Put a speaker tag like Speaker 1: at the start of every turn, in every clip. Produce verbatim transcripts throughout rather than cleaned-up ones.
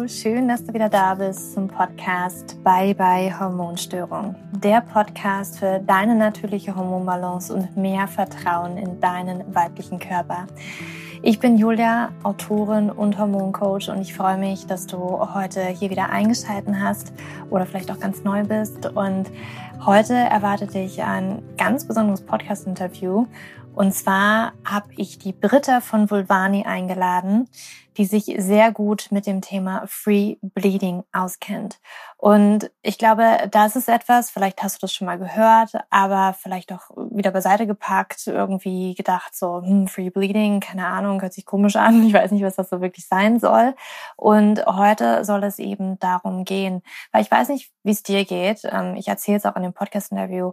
Speaker 1: schön, dass du wieder da bist zum Podcast Bye Bye Hormonstörung. Der Podcast für deine natürliche Hormonbalance und mehr Vertrauen in deinen weiblichen Körper. Ich bin Julia, Autorin und Hormoncoach und ich freue mich, dass du heute hier wieder eingeschaltet hast oder vielleicht auch ganz neu bist. Und heute erwartet dich ein ganz besonderes Podcast-Interview. Und zwar habe ich die Britta von Vulvani eingeladen, die sich sehr gut mit dem Thema Free Bleeding auskennt. Und ich glaube, das ist etwas, vielleicht hast du das schon mal gehört, aber vielleicht auch wieder beiseite gepackt, irgendwie gedacht so, hm, Free Bleeding, keine Ahnung, hört sich komisch an, ich weiß nicht, was das so wirklich sein soll. Und heute soll es eben darum gehen, weil ich weiß nicht, wie es dir geht, ich erzähle es auch in dem Podcast-Interview.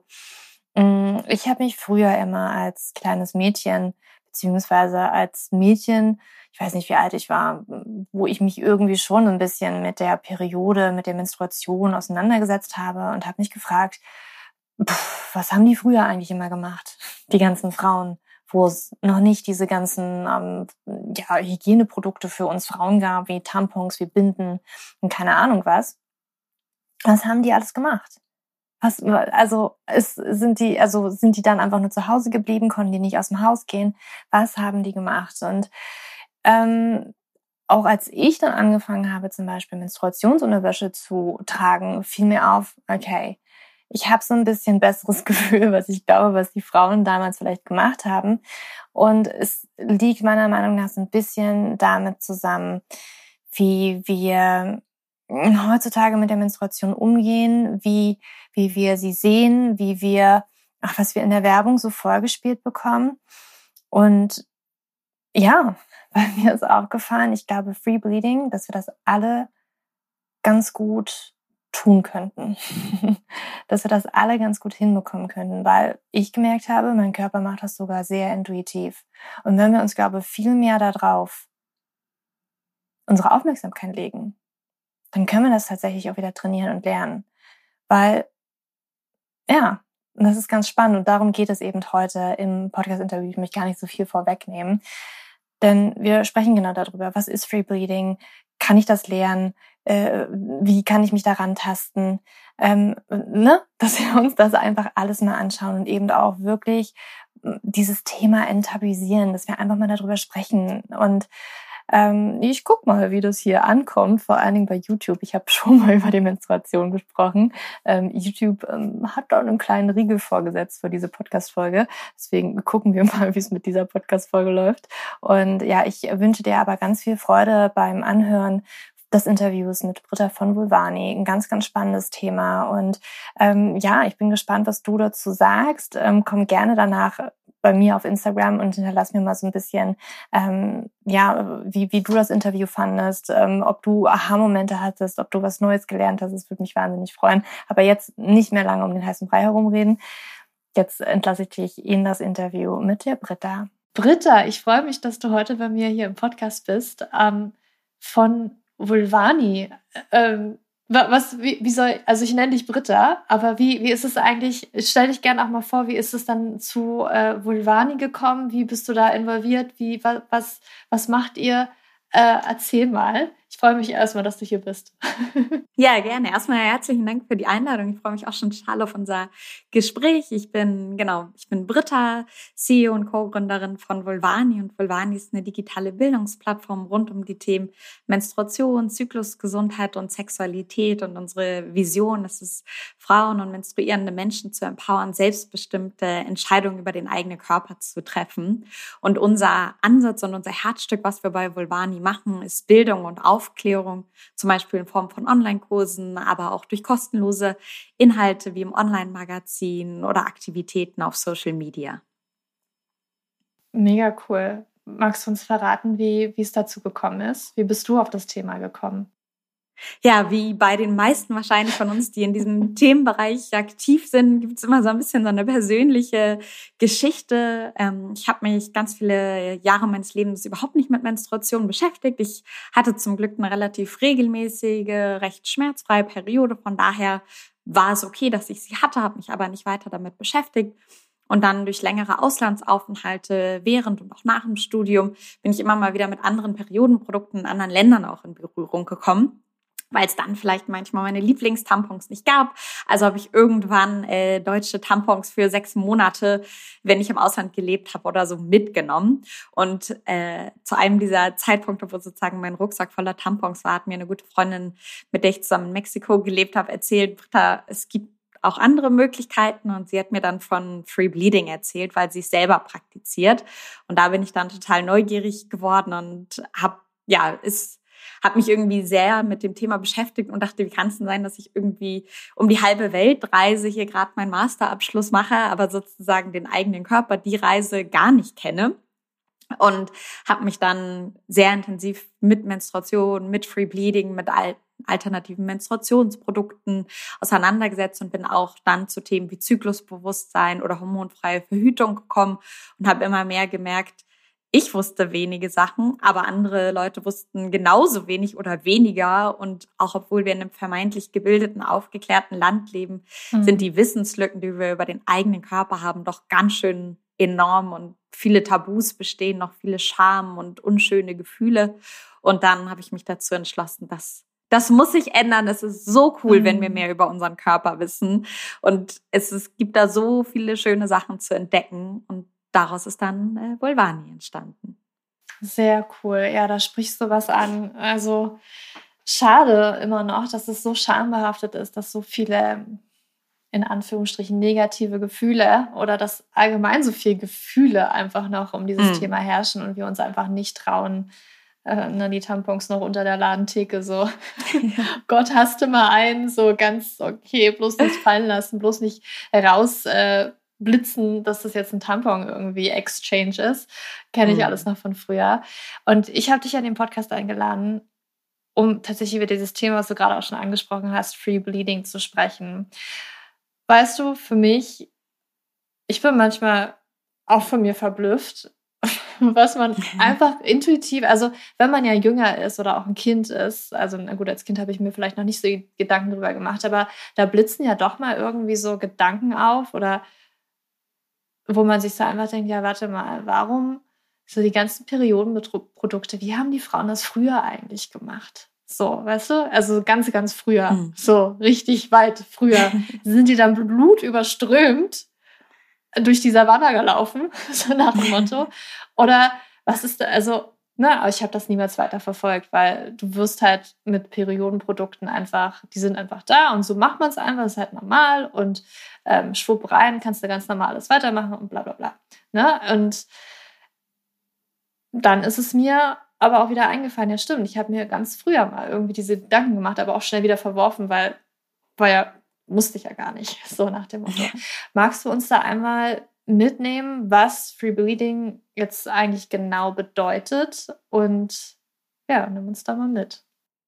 Speaker 1: Ich habe mich früher immer als kleines Mädchen, beziehungsweise als Mädchen, ich weiß nicht, wie alt ich war, wo ich mich irgendwie schon ein bisschen mit der Periode, mit der Menstruation auseinandergesetzt habe und habe mich gefragt, pff, was haben die früher eigentlich immer gemacht, die ganzen Frauen, wo es noch nicht diese ganzen ähm, ja, Hygieneprodukte für uns Frauen gab, wie Tampons, wie Binden und keine Ahnung was. Was haben die alles gemacht? Was, also es sind die, also sind die dann einfach nur zu Hause geblieben, konnten die nicht aus dem Haus gehen? Was haben die gemacht? Und ähm, auch als ich dann angefangen habe, zum Beispiel Menstruationsunterwäsche zu tragen, fiel mir auf, okay, ich habe so ein bisschen besseres Gefühl, was ich glaube, was die Frauen damals vielleicht gemacht haben. Und es liegt meiner Meinung nach so ein bisschen damit zusammen, wie wir heutzutage mit der Menstruation umgehen, wie wie wir sie sehen, wie wir, ach, was wir in der Werbung so vorgespielt bekommen. Und ja, bei mir ist aufgefallen, ich glaube, Free Bleeding, dass wir das alle ganz gut tun könnten. Dass wir das alle ganz gut hinbekommen könnten, weil ich gemerkt habe, mein Körper macht das sogar sehr intuitiv. Und wenn wir uns, glaube ich, viel mehr darauf unsere Aufmerksamkeit legen, dann können wir das tatsächlich auch wieder trainieren und lernen. Weil, ja, das ist ganz spannend und darum geht es eben heute im Podcast-Interview. Ich möchte gar nicht so viel vorwegnehmen, denn wir sprechen genau darüber, was ist Free Bleeding, kann ich das lernen, äh, wie kann ich mich daran tasten, ähm, ne? Dass wir uns das einfach alles mal anschauen und eben auch wirklich dieses Thema enttabuisieren, dass wir einfach mal darüber sprechen und Ähm, ich guck mal, wie das hier ankommt, vor allen Dingen bei YouTube. Ich habe schon mal über die Menstruation gesprochen. Ähm, YouTube ähm, hat da einen kleinen Riegel vorgesetzt für diese Podcast-Folge. Deswegen gucken wir mal, wie es mit dieser Podcast-Folge läuft. Und ja, ich wünsche dir aber ganz viel Freude beim Anhören des Interviews mit Britta von Vulvani. Ein ganz, ganz spannendes Thema. Und ähm, ja, ich bin gespannt, was du dazu sagst. Ähm, komm gerne danach bei mir auf Instagram und hinterlass mir mal so ein bisschen, ähm, ja, wie wie du das Interview fandest, ähm, ob du Aha-Momente hattest, ob du was Neues gelernt hast. Das würde mich wahnsinnig freuen. Aber jetzt nicht mehr lange um den heißen Brei herumreden. Jetzt entlasse ich dich in das Interview mit der Britta. Britta, ich freue mich, dass du heute bei mir hier im Podcast bist. Ähm, von Vulvani. Ähm, Was, wie, wie soll, also ich nenne dich Britta, aber wie, wie ist es eigentlich, stell dich gerne auch mal vor, wie ist es dann zu äh, Vulvani gekommen? Wie bist du da involviert? Wie, wa, was, was macht ihr? Äh, erzähl mal. Ich freue mich erstmal, dass du hier bist.
Speaker 2: Ja, gerne. Erstmal herzlichen Dank für die Einladung. Ich freue mich auch schon total auf unser Gespräch. Ich bin, genau, ich bin Britta, C E O und Co-Gründerin von Vulvani. Und Vulvani ist eine digitale Bildungsplattform rund um die Themen Menstruation, Zyklusgesundheit und Sexualität. Und unsere Vision ist es, Frauen und menstruierende Menschen zu empowern, selbstbestimmte Entscheidungen über den eigenen Körper zu treffen. Und unser Ansatz und unser Herzstück, was wir bei Vulvani machen, ist Bildung und Aufklärung, zum Beispiel in Form von Online-Kursen, aber auch durch kostenlose Inhalte wie im Online-Magazin oder Aktivitäten auf Social Media.
Speaker 1: Mega cool. Magst du uns verraten, wie, wie es dazu gekommen ist? Wie bist du auf das Thema gekommen?
Speaker 2: Ja, wie bei den meisten wahrscheinlich von uns, die in diesem Themenbereich aktiv sind, gibt es immer so ein bisschen so eine persönliche Geschichte. Ähm, ich habe mich ganz viele Jahre meines Lebens überhaupt nicht mit Menstruation beschäftigt. Ich hatte zum Glück eine relativ regelmäßige, recht schmerzfreie Periode. Von daher war es okay, dass ich sie hatte, habe mich aber nicht weiter damit beschäftigt. Und dann durch längere Auslandsaufenthalte während und auch nach dem Studium bin ich immer mal wieder mit anderen Periodenprodukten in anderen Ländern auch in Berührung gekommen. weil es dann vielleicht manchmal meine Lieblingstampons nicht gab. Also habe ich irgendwann äh, deutsche Tampons für sechs Monate, wenn ich im Ausland gelebt habe oder so, mitgenommen. Und äh, zu einem dieser Zeitpunkte, wo sozusagen mein Rucksack voller Tampons war, hat mir eine gute Freundin, mit der ich zusammen in Mexiko gelebt habe, erzählt, Britta, es gibt auch andere Möglichkeiten. Und sie hat mir dann von Free Bleeding erzählt, weil sie es selber praktiziert. Und da bin ich dann total neugierig geworden und habe, ja, ist habe mich irgendwie sehr mit dem Thema beschäftigt und dachte, wie kann es denn sein, dass ich irgendwie um die halbe Welt reise, hier gerade meinen Masterabschluss mache, aber sozusagen den eigenen Körper, die Reise gar nicht kenne. Und habe mich dann sehr intensiv mit Menstruation, mit Free Bleeding, mit al- alternativen Menstruationsprodukten auseinandergesetzt und bin auch dann zu Themen wie Zyklusbewusstsein oder hormonfreie Verhütung gekommen und habe immer mehr gemerkt, ich wusste wenige Sachen, aber andere Leute wussten genauso wenig oder weniger. Und auch obwohl wir in einem vermeintlich gebildeten, aufgeklärten Land leben, mhm. sind die Wissenslücken, die wir über den eigenen Körper haben, doch ganz schön enorm. Und viele Tabus bestehen, noch viele Scham und unschöne Gefühle. Und dann habe ich mich dazu entschlossen, dass das muss sich ändern. Es ist so cool, mhm. wenn wir mehr über unseren Körper wissen. Und es, es gibt da so viele schöne Sachen zu entdecken. Und daraus ist dann äh, Vulvani entstanden.
Speaker 1: Sehr cool. Ja, da sprichst du was an. Also schade immer noch, dass es so schambehaftet ist, dass so viele, in Anführungsstrichen, negative Gefühle oder dass allgemein so viele Gefühle einfach noch um dieses mhm. Thema herrschen und wir uns einfach nicht trauen, äh, ne, die Tampons noch unter der Ladentheke so, Gott, hast du mal einen, so ganz okay, bloß nicht fallen lassen, bloß nicht raus äh, blitzen, dass das jetzt ein Tampon irgendwie Exchange ist. Kenne ich mhm. alles noch von früher. Und ich habe dich an den Podcast eingeladen, um tatsächlich über dieses Thema, was du gerade auch schon angesprochen hast, Free Bleeding zu sprechen. Weißt du, für mich, ich bin manchmal auch von mir verblüfft, was man einfach intuitiv, also wenn man ja jünger ist oder auch ein Kind ist, also na gut, als Kind habe ich mir vielleicht noch nicht so Gedanken drüber gemacht, aber da blitzen ja doch mal irgendwie so Gedanken auf oder wo man sich so einfach denkt, ja, warte mal, warum so die ganzen Periodenprodukte, wie haben die Frauen das früher eigentlich gemacht? So, weißt du? Also ganz, ganz früher, mhm. so richtig weit früher, sind die dann blutüberströmt durch die Savanne gelaufen, so nach dem Motto. Oder was ist da, also, ne, aber ich habe das niemals weiter verfolgt, weil du wirst halt mit Periodenprodukten einfach, die sind einfach da und so macht man es einfach, das ist halt normal und ähm, schwupp rein, kannst du ganz normal alles weitermachen und bla bla bla. Ne? Und dann ist es mir aber auch wieder eingefallen, ja stimmt, ich habe mir ganz früher mal irgendwie diese Gedanken gemacht, aber auch schnell wieder verworfen, weil, war ja, musste ich ja gar nicht, so nach dem Motto. Magst du uns da einmal mitnehmen, was Free Bleeding jetzt eigentlich genau bedeutet und ja, nimm uns da mal mit.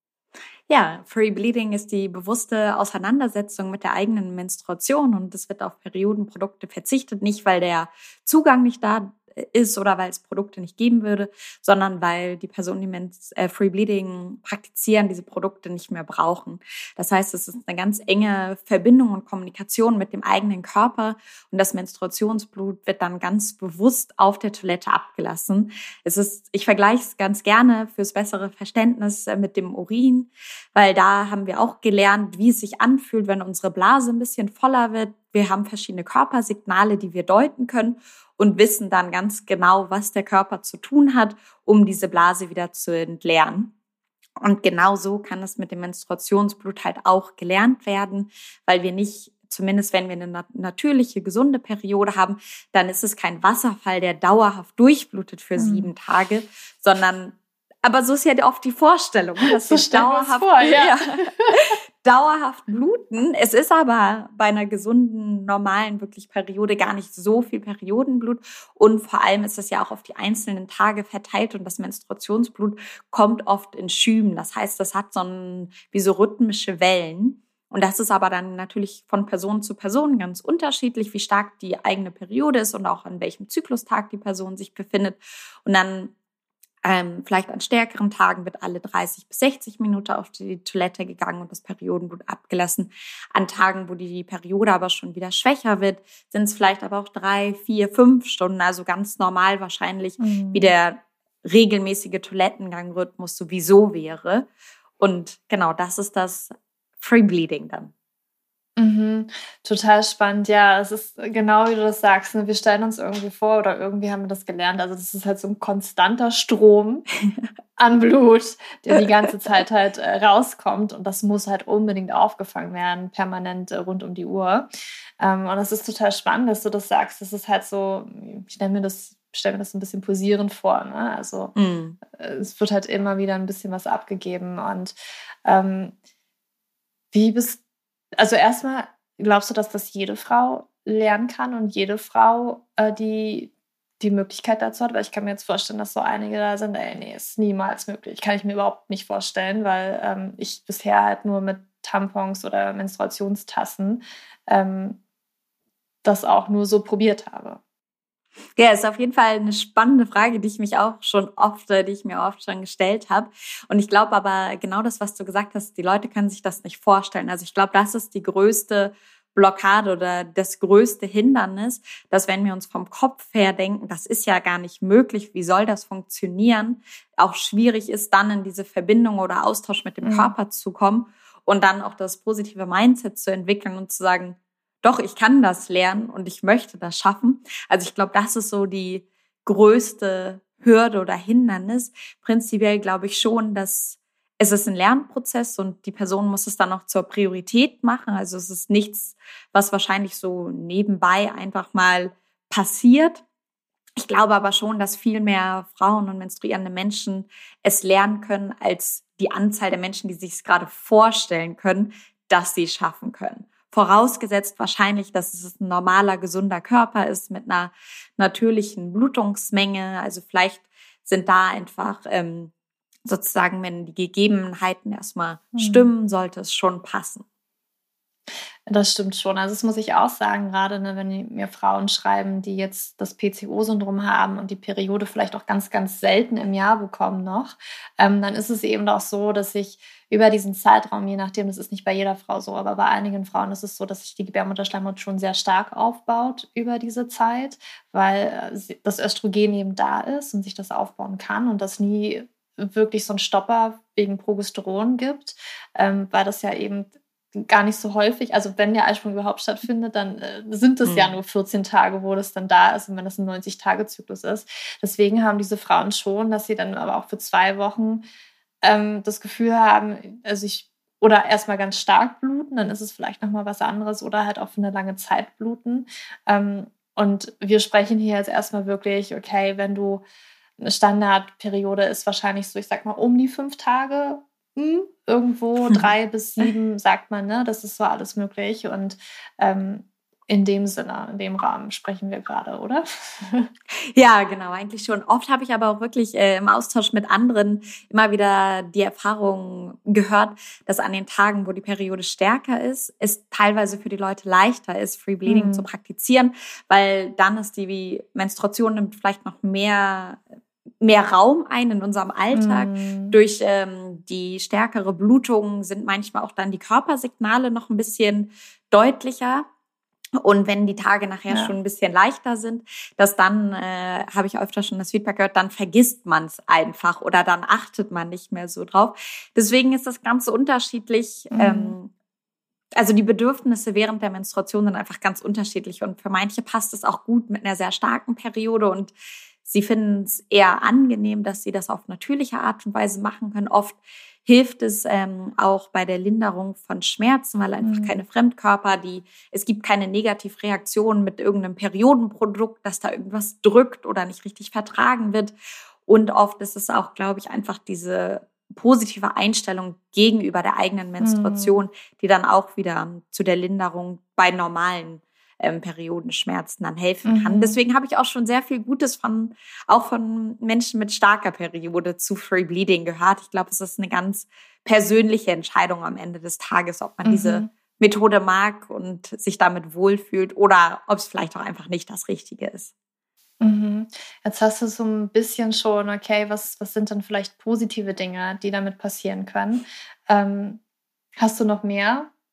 Speaker 2: Ja, Free Bleeding ist die bewusste Auseinandersetzung mit der eigenen Menstruation und es wird auf Periodenprodukte verzichtet, nicht weil der Zugang nicht da ist oder weil es Produkte nicht geben würde, sondern weil die Personen, die Mens- äh, Free Bleeding praktizieren, diese Produkte nicht mehr brauchen. Das heißt, es ist eine ganz enge Verbindung und Kommunikation mit dem eigenen Körper und das Menstruationsblut wird dann ganz bewusst auf der Toilette abgelassen. Es ist, ich vergleiche es ganz gerne fürs bessere Verständnis mit dem Urin, weil da haben wir auch gelernt, wie es sich anfühlt, wenn unsere Blase ein bisschen voller wird. Wir haben verschiedene Körpersignale, die wir deuten können und wissen dann ganz genau, was der Körper zu tun hat, um diese Blase wieder zu entleeren. Und genau so kann es mit dem Menstruationsblut halt auch gelernt werden, weil wir nicht, zumindest wenn wir eine natürliche, gesunde Periode haben, dann ist es kein Wasserfall, der dauerhaft durchblutet für mhm. sieben Tage, sondern, aber so ist ja oft die Vorstellung, dass wir dauerhaft, vor, ja. Ja, dauerhaft bluten. Es ist aber bei einer gesunden, normalen wirklich Periode gar nicht so viel Periodenblut und vor allem ist es ja auch auf die einzelnen Tage verteilt und das Menstruationsblut kommt oft in Schüben. Das heißt, das hat so ein, wie so rhythmische Wellen. Und das ist aber dann natürlich von Person zu Person ganz unterschiedlich, wie stark die eigene Periode ist und auch an welchem Zyklustag die Person sich befindet. Und dann ähm, vielleicht an stärkeren Tagen wird alle dreißig bis sechzig Minuten auf die Toilette gegangen und das Periodenblut abgelassen. An Tagen, wo die Periode aber schon wieder schwächer wird, sind es vielleicht aber auch drei, vier, fünf Stunden, also ganz normal wahrscheinlich, mhm. wie der regelmäßige Toilettengangrhythmus sowieso wäre. Und genau, das ist das Free Bleeding dann.
Speaker 1: Mhm. Total spannend, ja. Es ist genau wie du das sagst. Ne? Wir stellen uns irgendwie vor oder irgendwie haben wir das gelernt. Also das ist halt so ein konstanter Strom an Blut, der die ganze Zeit halt äh, rauskommt. Und das muss halt unbedingt aufgefangen werden, permanent äh, rund um die Uhr. Ähm, und das ist total spannend, dass du das sagst. Das ist halt so, ich stelle mir das, stell mir das ein bisschen posierend vor. Ne? Also
Speaker 2: Mm.
Speaker 1: äh, es wird halt immer wieder ein bisschen was abgegeben. Und ähm, wie bist Also erstmal, glaubst du, dass das jede Frau lernen kann und jede Frau äh, die, die Möglichkeit dazu hat? Weil ich kann mir jetzt vorstellen, dass so einige da sind, ey, nee, ist niemals möglich. Kann ich mir überhaupt nicht vorstellen, weil ähm, ich bisher halt nur mit Tampons oder Menstruationstassen ähm, das auch nur so probiert habe.
Speaker 2: Ja, ist auf jeden Fall eine spannende Frage, die ich mich auch schon oft, äh, die ich mir oft schon gestellt habe. Und ich glaube aber genau das, was du gesagt hast, die Leute können sich das nicht vorstellen. Also ich glaube, das ist die größte Blockade oder das größte Hindernis, dass wenn wir uns vom Kopf her denken, das ist ja gar nicht möglich, wie soll das funktionieren, auch schwierig ist, dann in diese Verbindung oder Austausch mit dem
Speaker 1: Mhm.
Speaker 2: Körper zu kommen und dann auch das positive Mindset zu entwickeln und zu sagen, doch, ich kann das lernen und ich möchte das schaffen. Also ich glaube, das ist so die größte Hürde oder Hindernis. Prinzipiell glaube ich schon, dass es ist ein Lernprozess und die Person muss es dann auch zur Priorität machen. Also es ist nichts, was wahrscheinlich so nebenbei einfach mal passiert. Ich glaube aber schon, dass viel mehr Frauen und menstruierende Menschen es lernen können, als die Anzahl der Menschen, die sich es gerade vorstellen können, dass sie es schaffen können. Vorausgesetzt wahrscheinlich, dass es ein normaler, gesunder Körper ist mit einer natürlichen Blutungsmenge. Also vielleicht sind da einfach ähm, sozusagen, wenn die Gegebenheiten erstmal
Speaker 1: Mhm.
Speaker 2: stimmen, sollte es schon passen.
Speaker 1: Das stimmt schon. Also das muss ich auch sagen, gerade ne, wenn mir Frauen schreiben, die jetzt das P C O-Syndrom haben und die Periode vielleicht auch ganz, ganz selten im Jahr bekommen noch, ähm, dann ist es eben auch so, dass ich über diesen Zeitraum, je nachdem, das ist nicht bei jeder Frau so, aber bei einigen Frauen ist es so, dass sich die Gebärmutterschleimhaut schon sehr stark aufbaut über diese Zeit, weil äh, das Östrogen eben da ist und sich das aufbauen kann und das nie wirklich so einen Stopper wegen Progesteron gibt, ähm, weil das ja eben gar nicht so häufig, also wenn der Eisprung überhaupt stattfindet, dann äh, sind es mhm. ja nur vierzehn Tage, wo das dann da ist und wenn das ein neunzig-Tage-Zyklus ist. Deswegen haben diese Frauen schon, dass sie dann aber auch für zwei Wochen ähm, das Gefühl haben, also ich, oder erstmal ganz stark bluten, dann ist es vielleicht nochmal was anderes oder halt auch für eine lange Zeit bluten. Ähm, und wir sprechen hier jetzt erstmal wirklich, okay, wenn du eine Standardperiode ist wahrscheinlich so, ich sag mal, um die fünf Tage, hm, irgendwo drei bis sieben, sagt man, ne? Das ist so alles möglich. Und ähm, in dem Sinne, in dem Rahmen sprechen wir gerade, oder?
Speaker 2: Ja, genau, eigentlich schon. Oft habe ich aber auch wirklich äh, im Austausch mit anderen immer wieder die Erfahrung gehört, dass an den Tagen, wo die Periode stärker ist, es teilweise für die Leute leichter ist, Free Bleeding mhm. zu praktizieren, weil dann ist die Menstruation nimmt vielleicht noch mehr mehr Raum ein in unserem Alltag. Mm. Durch ähm, die stärkere Blutung sind manchmal auch dann die Körpersignale noch ein bisschen deutlicher. Und wenn die Tage nachher ja. schon ein bisschen leichter sind, dass dann, äh, habe ich öfter schon das Feedback gehört, dann vergisst man es einfach oder dann achtet man nicht mehr so drauf. Deswegen ist das Ganze unterschiedlich. Mm. Ähm, also die Bedürfnisse während der Menstruation sind einfach ganz unterschiedlich. Und für manche passt es auch gut mit einer sehr starken Periode und sie finden es eher angenehm, dass sie das auf natürliche Art und Weise machen können. Oft hilft es ähm, auch bei der Linderung von Schmerzen, weil einfach mhm. keine Fremdkörper, die es gibt keine Negativreaktionen mit irgendeinem Periodenprodukt, dass da irgendwas drückt oder nicht richtig vertragen wird. Und oft ist es auch, glaube ich, einfach diese positive Einstellung gegenüber der eigenen Menstruation, mhm. die dann auch wieder zu der Linderung bei normalen Ähm, Periodenschmerzen dann helfen kann. Mhm. Deswegen habe ich auch schon sehr viel Gutes von, auch von Menschen mit starker Periode zu Free Bleeding gehört. Ich glaube, es ist eine ganz persönliche Entscheidung am Ende des Tages, ob man mhm. diese Methode mag und sich damit wohlfühlt oder ob es vielleicht auch einfach nicht das Richtige ist.
Speaker 1: Mhm. Jetzt hast du so ein bisschen schon, okay, was, was sind dann vielleicht positive Dinge, die damit passieren können? Ähm, hast du noch mehr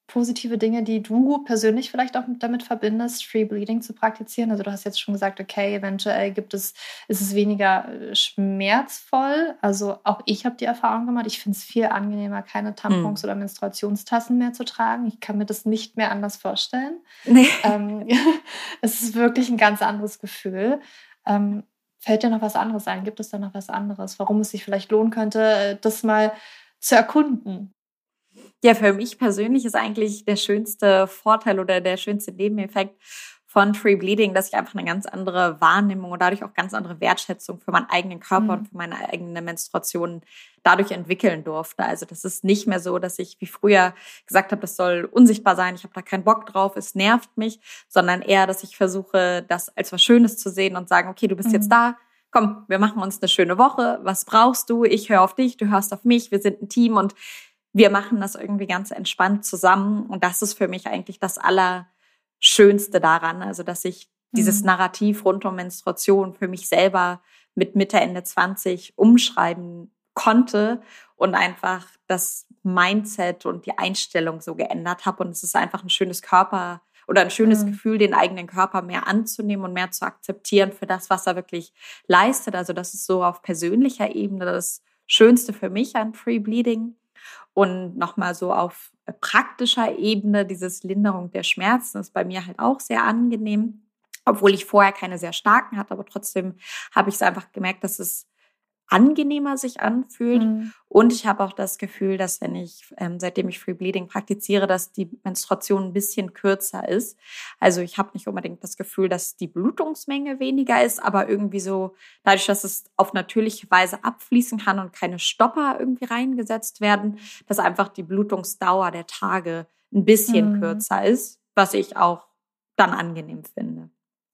Speaker 1: positive Dinge, die du persönlich vielleicht auch damit verbindest, Free Bleeding zu praktizieren? Also du hast jetzt schon gesagt, okay, eventuell gibt es, ist es weniger äh, schmerzvoll. Also auch ich habe die Erfahrung gemacht, ich finde es viel angenehmer, keine Tampons
Speaker 2: Mhm.
Speaker 1: oder Menstruationstassen mehr zu tragen. Ich kann mir das nicht mehr anders vorstellen.
Speaker 2: Nee.
Speaker 1: Ähm, es ist wirklich ein ganz anderes Gefühl. Ähm, fällt dir noch was anderes ein? Gibt es da noch was anderes, warum es sich vielleicht lohnen könnte, äh, das mal zu erkunden?
Speaker 2: Ja, für mich persönlich ist eigentlich der schönste Vorteil oder der schönste Nebeneffekt von Free Bleeding, dass ich einfach eine ganz andere Wahrnehmung und dadurch auch ganz andere Wertschätzung für meinen eigenen Körper und
Speaker 1: Mhm.
Speaker 2: für meine eigene Menstruation dadurch entwickeln durfte. Also das ist nicht mehr so, dass ich wie früher gesagt habe, das soll unsichtbar sein, ich habe da keinen Bock drauf, es nervt mich, sondern eher, dass ich versuche, das als was Schönes zu sehen und sagen, okay, du bist jetzt
Speaker 1: Mhm.
Speaker 2: da, komm, wir machen uns eine schöne Woche, was brauchst du? Ich höre auf dich, du hörst auf mich, wir sind ein Team und wir machen das irgendwie ganz entspannt zusammen. Und das ist für mich eigentlich das Allerschönste daran. Also, dass ich dieses
Speaker 1: Mhm.
Speaker 2: Narrativ rund um Menstruation für mich selber mit Mitte, Ende zwanzig umschreiben konnte und einfach das Mindset und die Einstellung so geändert habe. Und es ist einfach ein schönes Körper oder ein schönes
Speaker 1: Mhm.
Speaker 2: Gefühl, den eigenen Körper mehr anzunehmen und mehr zu akzeptieren für das, was er wirklich leistet. Also, das ist so auf persönlicher Ebene das Schönste für mich an Free Bleeding. Und nochmal so auf praktischer Ebene, dieses Linderung der Schmerzen ist bei mir halt auch sehr angenehm, obwohl ich vorher keine sehr starken hatte, aber trotzdem habe ich es einfach gemerkt, dass es angenehmer sich anfühlt.
Speaker 1: Mhm.
Speaker 2: Und ich habe auch das Gefühl, dass wenn ich, ähm, seitdem ich Free Bleeding praktiziere, dass die Menstruation ein bisschen kürzer ist. Also ich habe nicht unbedingt das Gefühl, dass die Blutungsmenge weniger ist, aber irgendwie so, dadurch, dass es auf natürliche Weise abfließen kann und keine Stopper irgendwie reingesetzt werden, dass einfach die Blutungsdauer der Tage ein bisschen
Speaker 1: Mhm.
Speaker 2: kürzer ist, was ich auch dann angenehm finde.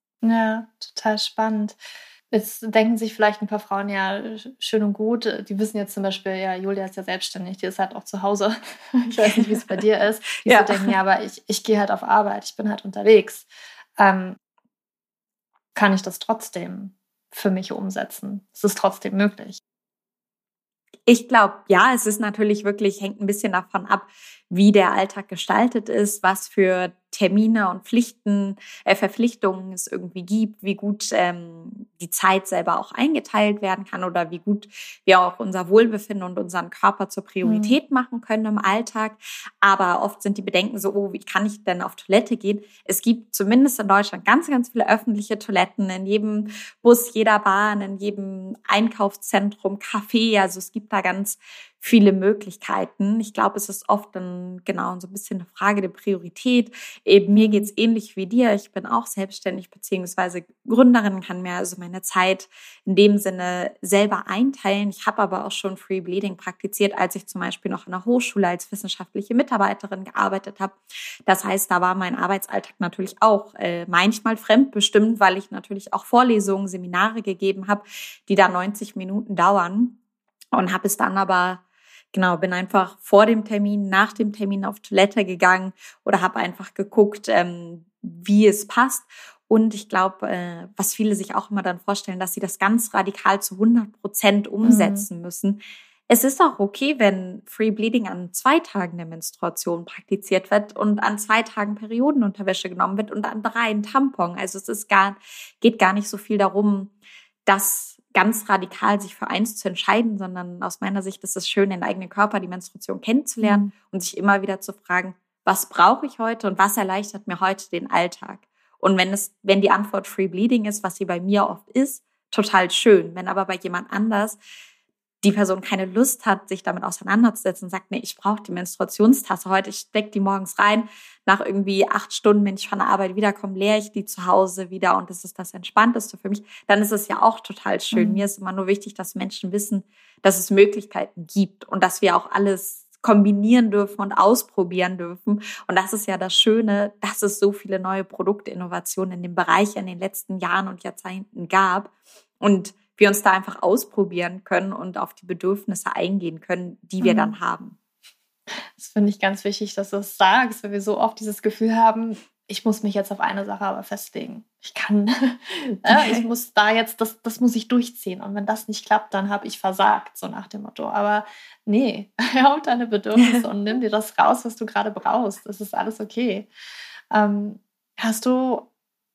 Speaker 1: Ja, total spannend. Jetzt denken sich vielleicht ein paar Frauen, ja, sch schön und gut. äh, Die wissen jetzt zum Beispiel, ja, Julia ist ja selbstständig, die ist halt auch zu Hause. Ich weiß nicht, wie es bei dir ist. Die so
Speaker 2: Ja.
Speaker 1: denken, ja, aber ich ich gehe halt auf Arbeit, ich bin halt unterwegs. Ähm, kann ich das trotzdem für mich umsetzen? Ist es trotzdem möglich?
Speaker 2: Ich glaube, ja, es ist natürlich wirklich, hängt ein bisschen davon ab, wie der Alltag gestaltet ist, was für Termine und Pflichten, äh, Verpflichtungen es irgendwie gibt, wie gut ähm, die Zeit selber auch eingeteilt werden kann oder wie gut wir auch unser Wohlbefinden und unseren Körper zur
Speaker 1: Mhm.
Speaker 2: Priorität machen können im Alltag. Aber oft sind die Bedenken so, oh, wie kann ich denn auf Toilette gehen? Es gibt zumindest in Deutschland ganz, ganz viele öffentliche Toiletten in jedem Bus, jeder Bahn, in jedem Einkaufszentrum, Café. Also es gibt da ganz viele Möglichkeiten. Ich glaube, es ist oft dann genau so ein bisschen eine Frage der Priorität. Eben mir
Speaker 1: Mhm.
Speaker 2: geht's ähnlich wie dir. Ich bin auch selbstständig beziehungsweise Gründerin, kann mir also meine Zeit in dem Sinne selber einteilen. Ich habe aber auch schon Free Bleeding praktiziert, als ich zum Beispiel noch in der Hochschule als wissenschaftliche Mitarbeiterin gearbeitet habe. Das heißt, da war mein Arbeitsalltag natürlich auch äh, manchmal fremdbestimmt, weil ich natürlich auch Vorlesungen, Seminare gegeben habe, die da neunzig Minuten dauern und habe es dann aber genau, bin einfach vor dem Termin, nach dem Termin auf Toilette gegangen oder habe einfach geguckt, ähm, wie es passt. Und ich glaube, äh, was viele sich auch immer dann vorstellen, dass sie das ganz radikal zu hundert Prozent
Speaker 1: Mhm.
Speaker 2: umsetzen müssen. Es ist auch okay, wenn Free Bleeding an zwei Tagen der Menstruation praktiziert wird und an zwei Tagen Periodenunterwäsche genommen wird und an drei ein Tampon. Also es ist gar, geht gar nicht so viel darum, das ganz radikal sich für eins zu entscheiden, sondern aus meiner Sicht ist es schön, den eigenen Körper, die Menstruation kennenzulernen
Speaker 1: Mhm.
Speaker 2: und sich immer wieder zu fragen, was brauche ich heute und was erleichtert mir heute den Alltag? Und wenn es, wenn die Antwort Free Bleeding ist, was sie bei mir oft ist, total schön. Wenn aber bei jemand anders die Person keine Lust hat, sich damit auseinanderzusetzen und sagt, nee, ich brauche die Menstruationstasse heute, ich stecke die morgens rein, nach irgendwie acht Stunden, wenn ich von der Arbeit wiederkomme, leere ich die zu Hause wieder und das ist das Entspannteste für mich, dann ist es ja auch total schön. Mir
Speaker 1: Mhm.
Speaker 2: ist immer nur wichtig, dass Menschen wissen, dass es Möglichkeiten gibt und dass wir auch alles kombinieren dürfen und ausprobieren dürfen. Und das ist ja das Schöne, dass es so viele neue Produktinnovationen in dem Bereich in den letzten Jahren und Jahrzehnten gab. Und wir uns da einfach ausprobieren können und auf die Bedürfnisse eingehen können, die wir
Speaker 1: Mhm.
Speaker 2: dann haben.
Speaker 1: Das finde ich ganz wichtig, dass du es sagst, weil wir so oft dieses Gefühl haben, ich muss mich jetzt auf eine Sache aber festlegen. Ich kann, äh, ich muss da jetzt, das, das muss ich durchziehen. Und wenn das nicht klappt, dann habe ich versagt, so nach dem Motto. Aber nee, hör auf deine Bedürfnisse und nimm dir das raus, was du gerade brauchst. Das ist alles okay. Ähm, hast du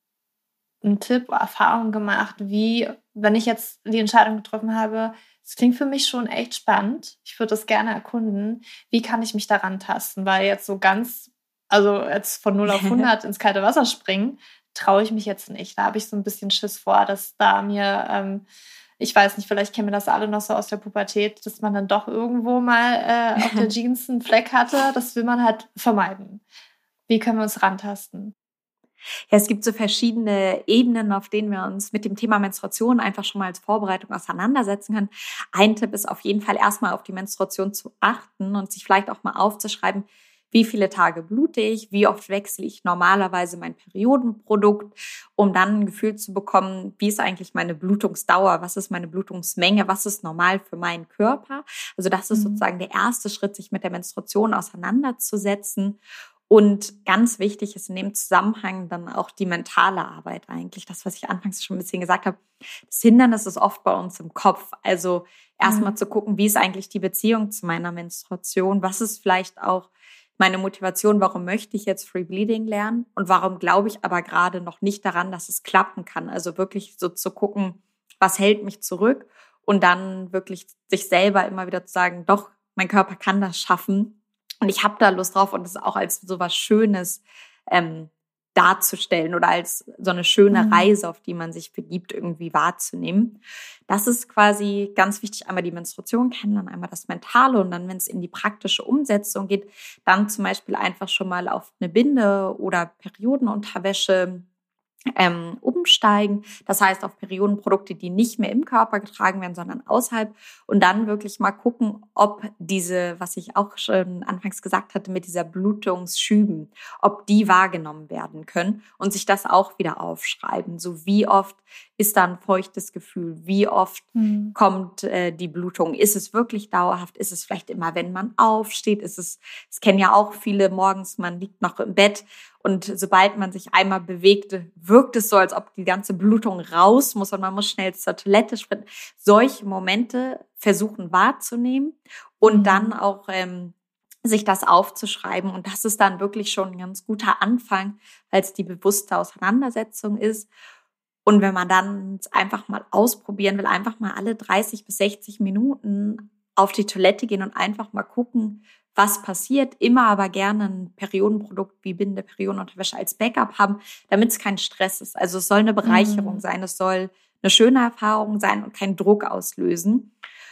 Speaker 1: einen Tipp, Erfahrung gemacht, wie, wenn ich jetzt die Entscheidung getroffen habe, es klingt für mich schon echt spannend, ich würde das gerne erkunden, wie kann ich mich daran tasten? Weil jetzt so ganz, also jetzt von null auf hundert ins kalte Wasser springen, traue ich mich jetzt nicht. Da habe ich so ein bisschen Schiss vor, dass da mir, ähm, ich weiß nicht, vielleicht kennen wir das alle noch so aus der Pubertät, dass man dann doch irgendwo mal äh, auf der Jeans einen Fleck hatte. Das will man halt vermeiden. Wie können wir uns rantasten?
Speaker 2: Ja, es gibt so verschiedene Ebenen, auf denen wir uns mit dem Thema Menstruation einfach schon mal als Vorbereitung auseinandersetzen können. Ein Tipp ist auf jeden Fall erstmal auf die Menstruation zu achten und sich vielleicht auch mal aufzuschreiben, wie viele Tage blute ich, wie oft wechsle ich normalerweise mein Periodenprodukt, um dann ein Gefühl zu bekommen, wie ist eigentlich meine Blutungsdauer, was ist meine Blutungsmenge, was ist normal für meinen Körper. Also das ist sozusagen der erste Schritt, sich mit der Menstruation auseinanderzusetzen. Und ganz wichtig ist in dem Zusammenhang dann auch die mentale Arbeit eigentlich. Das, was ich anfangs schon ein bisschen gesagt habe. Das Hindernis ist oft bei uns im Kopf. Also erstmal mhm. zu gucken, wie ist eigentlich die Beziehung zu meiner Menstruation? Was ist vielleicht auch meine Motivation? Warum möchte ich jetzt Free Bleeding lernen? Und warum glaube ich aber gerade noch nicht daran, dass es klappen kann? Also wirklich so zu gucken, was hält mich zurück? Und dann wirklich sich selber immer wieder zu sagen, doch, mein Körper kann das schaffen. Und ich habe da Lust drauf und es auch als so was Schönes ähm, darzustellen oder als so eine schöne mhm. Reise, auf die man sich begibt, irgendwie wahrzunehmen. Das ist quasi ganz wichtig, einmal die Menstruation kennenlernen, einmal das Mentale und dann, wenn es in die praktische Umsetzung geht, dann zum Beispiel einfach schon mal auf eine Binde oder Periodenunterwäsche Ähm, umsteigen. Das heißt auf Periodenprodukte, die nicht mehr im Körper getragen werden, sondern außerhalb. Und dann wirklich mal gucken, ob diese, was ich auch schon anfangs gesagt hatte, mit dieser Blutungsschüben, ob die wahrgenommen werden können und sich das auch wieder aufschreiben. So wie oft ist da ein feuchtes Gefühl? Wie oft mhm. kommt äh, die Blutung? Ist es wirklich dauerhaft? Ist es vielleicht immer, wenn man aufsteht? Ist es, es kennen ja auch viele morgens, man liegt noch im Bett und sobald man sich einmal bewegt, wirkt es so, als ob die ganze Blutung raus muss und man muss schnell zur Toilette sprinten. Solche Momente versuchen wahrzunehmen und mhm. dann auch ähm, sich das aufzuschreiben. Und das ist dann wirklich schon ein ganz guter Anfang, weil es die bewusste Auseinandersetzung ist. Und wenn man dann einfach mal ausprobieren will, einfach mal alle dreißig bis sechzig Minuten auf die Toilette gehen und einfach mal gucken, was passiert. Immer aber gerne ein Periodenprodukt wie Binde, Periodenunterwäsche als Backup haben, damit es kein Stress ist. Also es soll eine Bereicherung mhm. sein, es soll eine schöne Erfahrung sein und keinen Druck auslösen.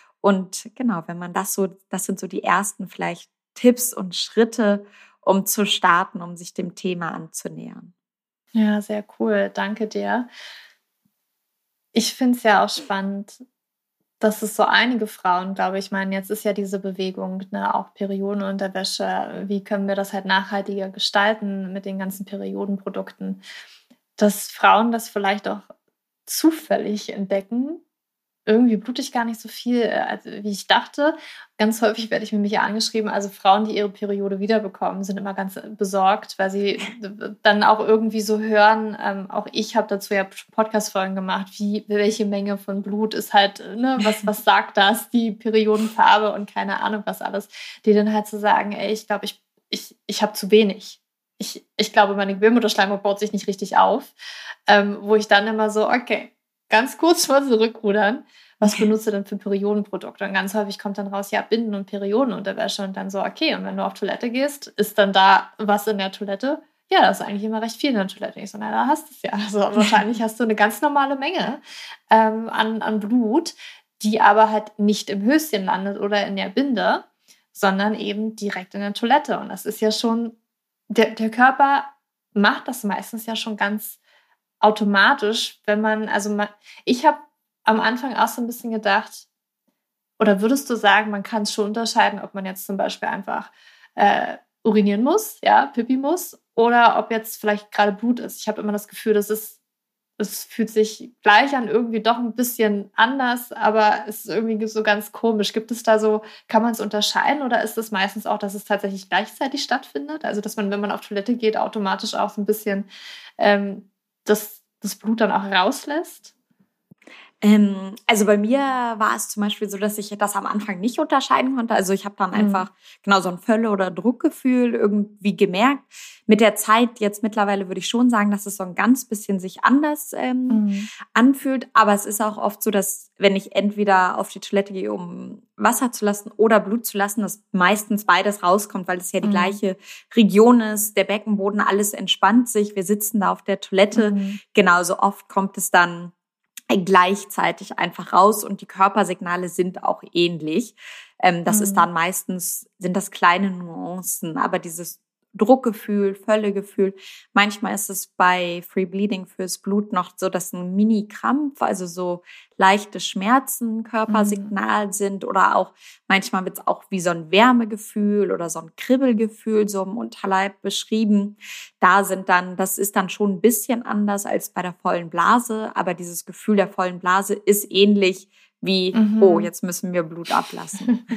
Speaker 2: Und genau, wenn man das so, das sind so die ersten vielleicht Tipps und Schritte, um zu starten, um sich dem Thema anzunähern.
Speaker 1: Ja, sehr cool. Danke dir. Ich finde es ja auch spannend, dass es so einige Frauen, glaube ich, meinen, jetzt ist ja diese Bewegung, ne, auch Periodenunterwäsche, wie können wir das halt nachhaltiger gestalten mit den ganzen Periodenprodukten, dass Frauen das vielleicht auch zufällig entdecken. Irgendwie blute ich gar nicht so viel, also wie ich dachte. Ganz häufig werde ich mir mich angeschrieben, also Frauen, die ihre Periode wiederbekommen, sind immer ganz besorgt, weil sie dann auch irgendwie so hören, ähm, auch ich habe dazu ja Podcast-Folgen gemacht, wie, welche Menge von Blut ist halt, ne, was, was sagt das, die Periodenfarbe und keine Ahnung was alles, die dann halt so sagen, ey, ich glaube, ich, ich, ich habe zu wenig. Ich, ich glaube, meine Gebärmutterschleimhaut baut sich nicht richtig auf, ähm, wo ich dann immer so, okay, ganz kurz mal zurückrudern. Was benutzt du denn für Periodenprodukte? Und ganz häufig kommt dann raus, ja, Binden- und Periodenunterwäsche. Und dann so, okay, und wenn du auf Toilette gehst, ist dann da was in der Toilette? Ja, das ist eigentlich immer recht viel in der Toilette. Ich so, na, da hast du es ja. Also wahrscheinlich hast du eine ganz normale Menge ähm, an, an Blut, die aber halt nicht im Höschen landet oder in der Binde, sondern eben direkt in der Toilette. Und das ist ja schon, der, der Körper macht das meistens ja schon ganz automatisch, wenn man, also man, ich habe am Anfang auch so ein bisschen gedacht, oder würdest du sagen, man kann es schon unterscheiden, ob man jetzt zum Beispiel einfach äh, urinieren muss, ja, Pipi muss, oder ob jetzt vielleicht gerade Blut ist. Ich habe immer das Gefühl, das ist es fühlt sich gleich an, irgendwie doch ein bisschen anders, aber es ist irgendwie so ganz komisch. Gibt es da so, kann man es unterscheiden oder ist es meistens auch, dass es tatsächlich gleichzeitig stattfindet? Also, dass man, wenn man auf Toilette geht, automatisch auch so ein bisschen ähm, das, das Blut dann auch rauslässt?
Speaker 2: Ähm, also bei mir war es zum Beispiel so, dass ich das am Anfang nicht unterscheiden konnte. Also ich habe dann
Speaker 1: Mhm.
Speaker 2: einfach genau so ein Völle- oder Druckgefühl irgendwie gemerkt. Mit der Zeit jetzt mittlerweile würde ich schon sagen, dass es so ein ganz bisschen sich anders ähm,
Speaker 1: Mhm.
Speaker 2: anfühlt. Aber es ist auch oft so, dass wenn ich entweder auf die Toilette gehe, um Wasser zu lassen oder Blut zu lassen, dass meistens beides rauskommt, weil es ja die
Speaker 1: Mhm.
Speaker 2: gleiche Region ist. Der Beckenboden, alles entspannt sich. Wir sitzen da auf der Toilette.
Speaker 1: Mhm.
Speaker 2: Genauso oft kommt es dann gleichzeitig einfach raus und die Körpersignale sind auch ähnlich. Ähm, das
Speaker 1: Mhm.
Speaker 2: ist dann meistens, sind das kleine Nuancen, aber dieses Druckgefühl, Völlegefühl, manchmal ist es bei Free Bleeding fürs Blut noch so, dass ein Mini-Krampf, also so leichte Schmerzen Körpersignal
Speaker 1: Mhm.
Speaker 2: sind oder auch manchmal wird es auch wie so ein Wärmegefühl oder so ein Kribbelgefühl so im Unterleib beschrieben. Da sind dann, das ist dann schon ein bisschen anders als bei der vollen Blase, aber dieses Gefühl der vollen Blase ist ähnlich wie, oh,
Speaker 1: Mhm.
Speaker 2: jetzt müssen wir Blut ablassen.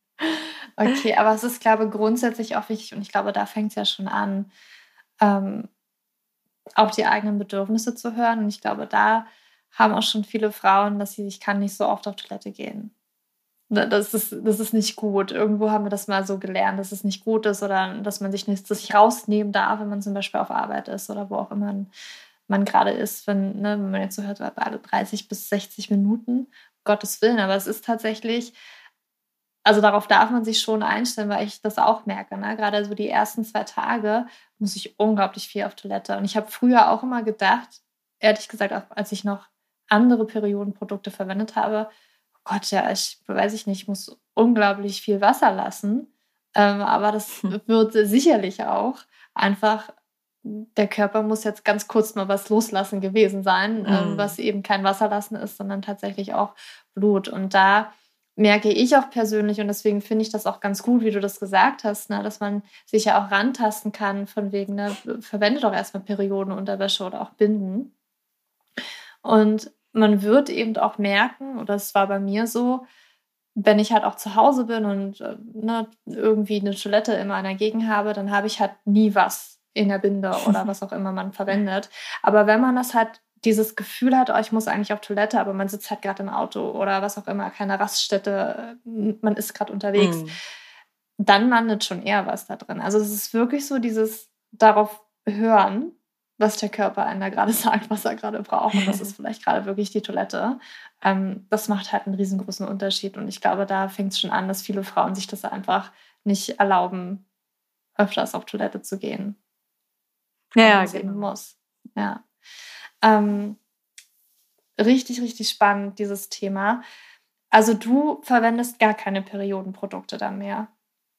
Speaker 1: Okay, aber es ist, glaube ich, grundsätzlich auch wichtig und ich glaube, da fängt es ja schon an, ähm, auf die eigenen Bedürfnisse zu hören. Und ich glaube, da haben auch schon viele Frauen, dass sie, ich kann nicht so oft auf Toilette gehen. Ne, Das ist, das ist nicht gut. Irgendwo haben wir das mal so gelernt, dass es nicht gut ist oder dass man sich nicht sich rausnehmen darf, wenn man zum Beispiel auf Arbeit ist oder wo auch immer man, man gerade ist, wenn, ne, wenn man jetzt so hört, alle dreißig bis sechzig Minuten, um Gottes Willen. Aber es ist tatsächlich, also darauf darf man sich schon einstellen, weil ich das auch merke. Ne? Gerade so die ersten zwei Tage muss ich unglaublich viel auf Toilette. Und ich habe früher auch immer gedacht, ehrlich gesagt, auch als ich noch andere Periodenprodukte verwendet habe, oh Gott, ja, ich weiß ich nicht, ich muss unglaublich viel Wasser lassen. Ähm, aber das wird sicherlich auch einfach, der Körper muss jetzt ganz kurz mal was loslassen gewesen sein, ähm,
Speaker 2: Mm.
Speaker 1: was eben kein Wasserlassen ist, sondern tatsächlich auch Blut. Und da merke ich auch persönlich, und deswegen finde ich das auch ganz gut, wie du das gesagt hast, ne, dass man sich ja auch rantasten kann, von wegen, ne, verwende doch erstmal Periodenunterwäsche oder auch Binden. Und man wird eben auch merken, oder es war bei mir so, wenn ich halt auch zu Hause bin und äh, ne, irgendwie eine Toilette in meiner Gegend habe, dann habe ich halt nie was in der Binde oder was auch immer man verwendet. Aber wenn man das halt, dieses Gefühl hat, oh, ich muss eigentlich auf Toilette, aber man sitzt halt gerade im Auto oder was auch immer, keine Raststätte, äh, man ist gerade unterwegs,
Speaker 2: Mm.
Speaker 1: dann landet schon eher was da drin. Also es ist wirklich so dieses darauf hören, was der Körper einem da gerade sagt, was er gerade braucht. Und das ist vielleicht gerade wirklich die Toilette. Ähm, das macht halt einen riesengroßen Unterschied. Und ich glaube, da fängt es schon an, dass viele Frauen sich das einfach nicht erlauben, öfters auf Toilette zu gehen.
Speaker 2: Ja,
Speaker 1: Wenn
Speaker 2: ja,
Speaker 1: man es eben
Speaker 2: genau.
Speaker 1: muss. Ja. Ähm, richtig, richtig spannend, dieses Thema. Also du verwendest gar keine Periodenprodukte dann mehr.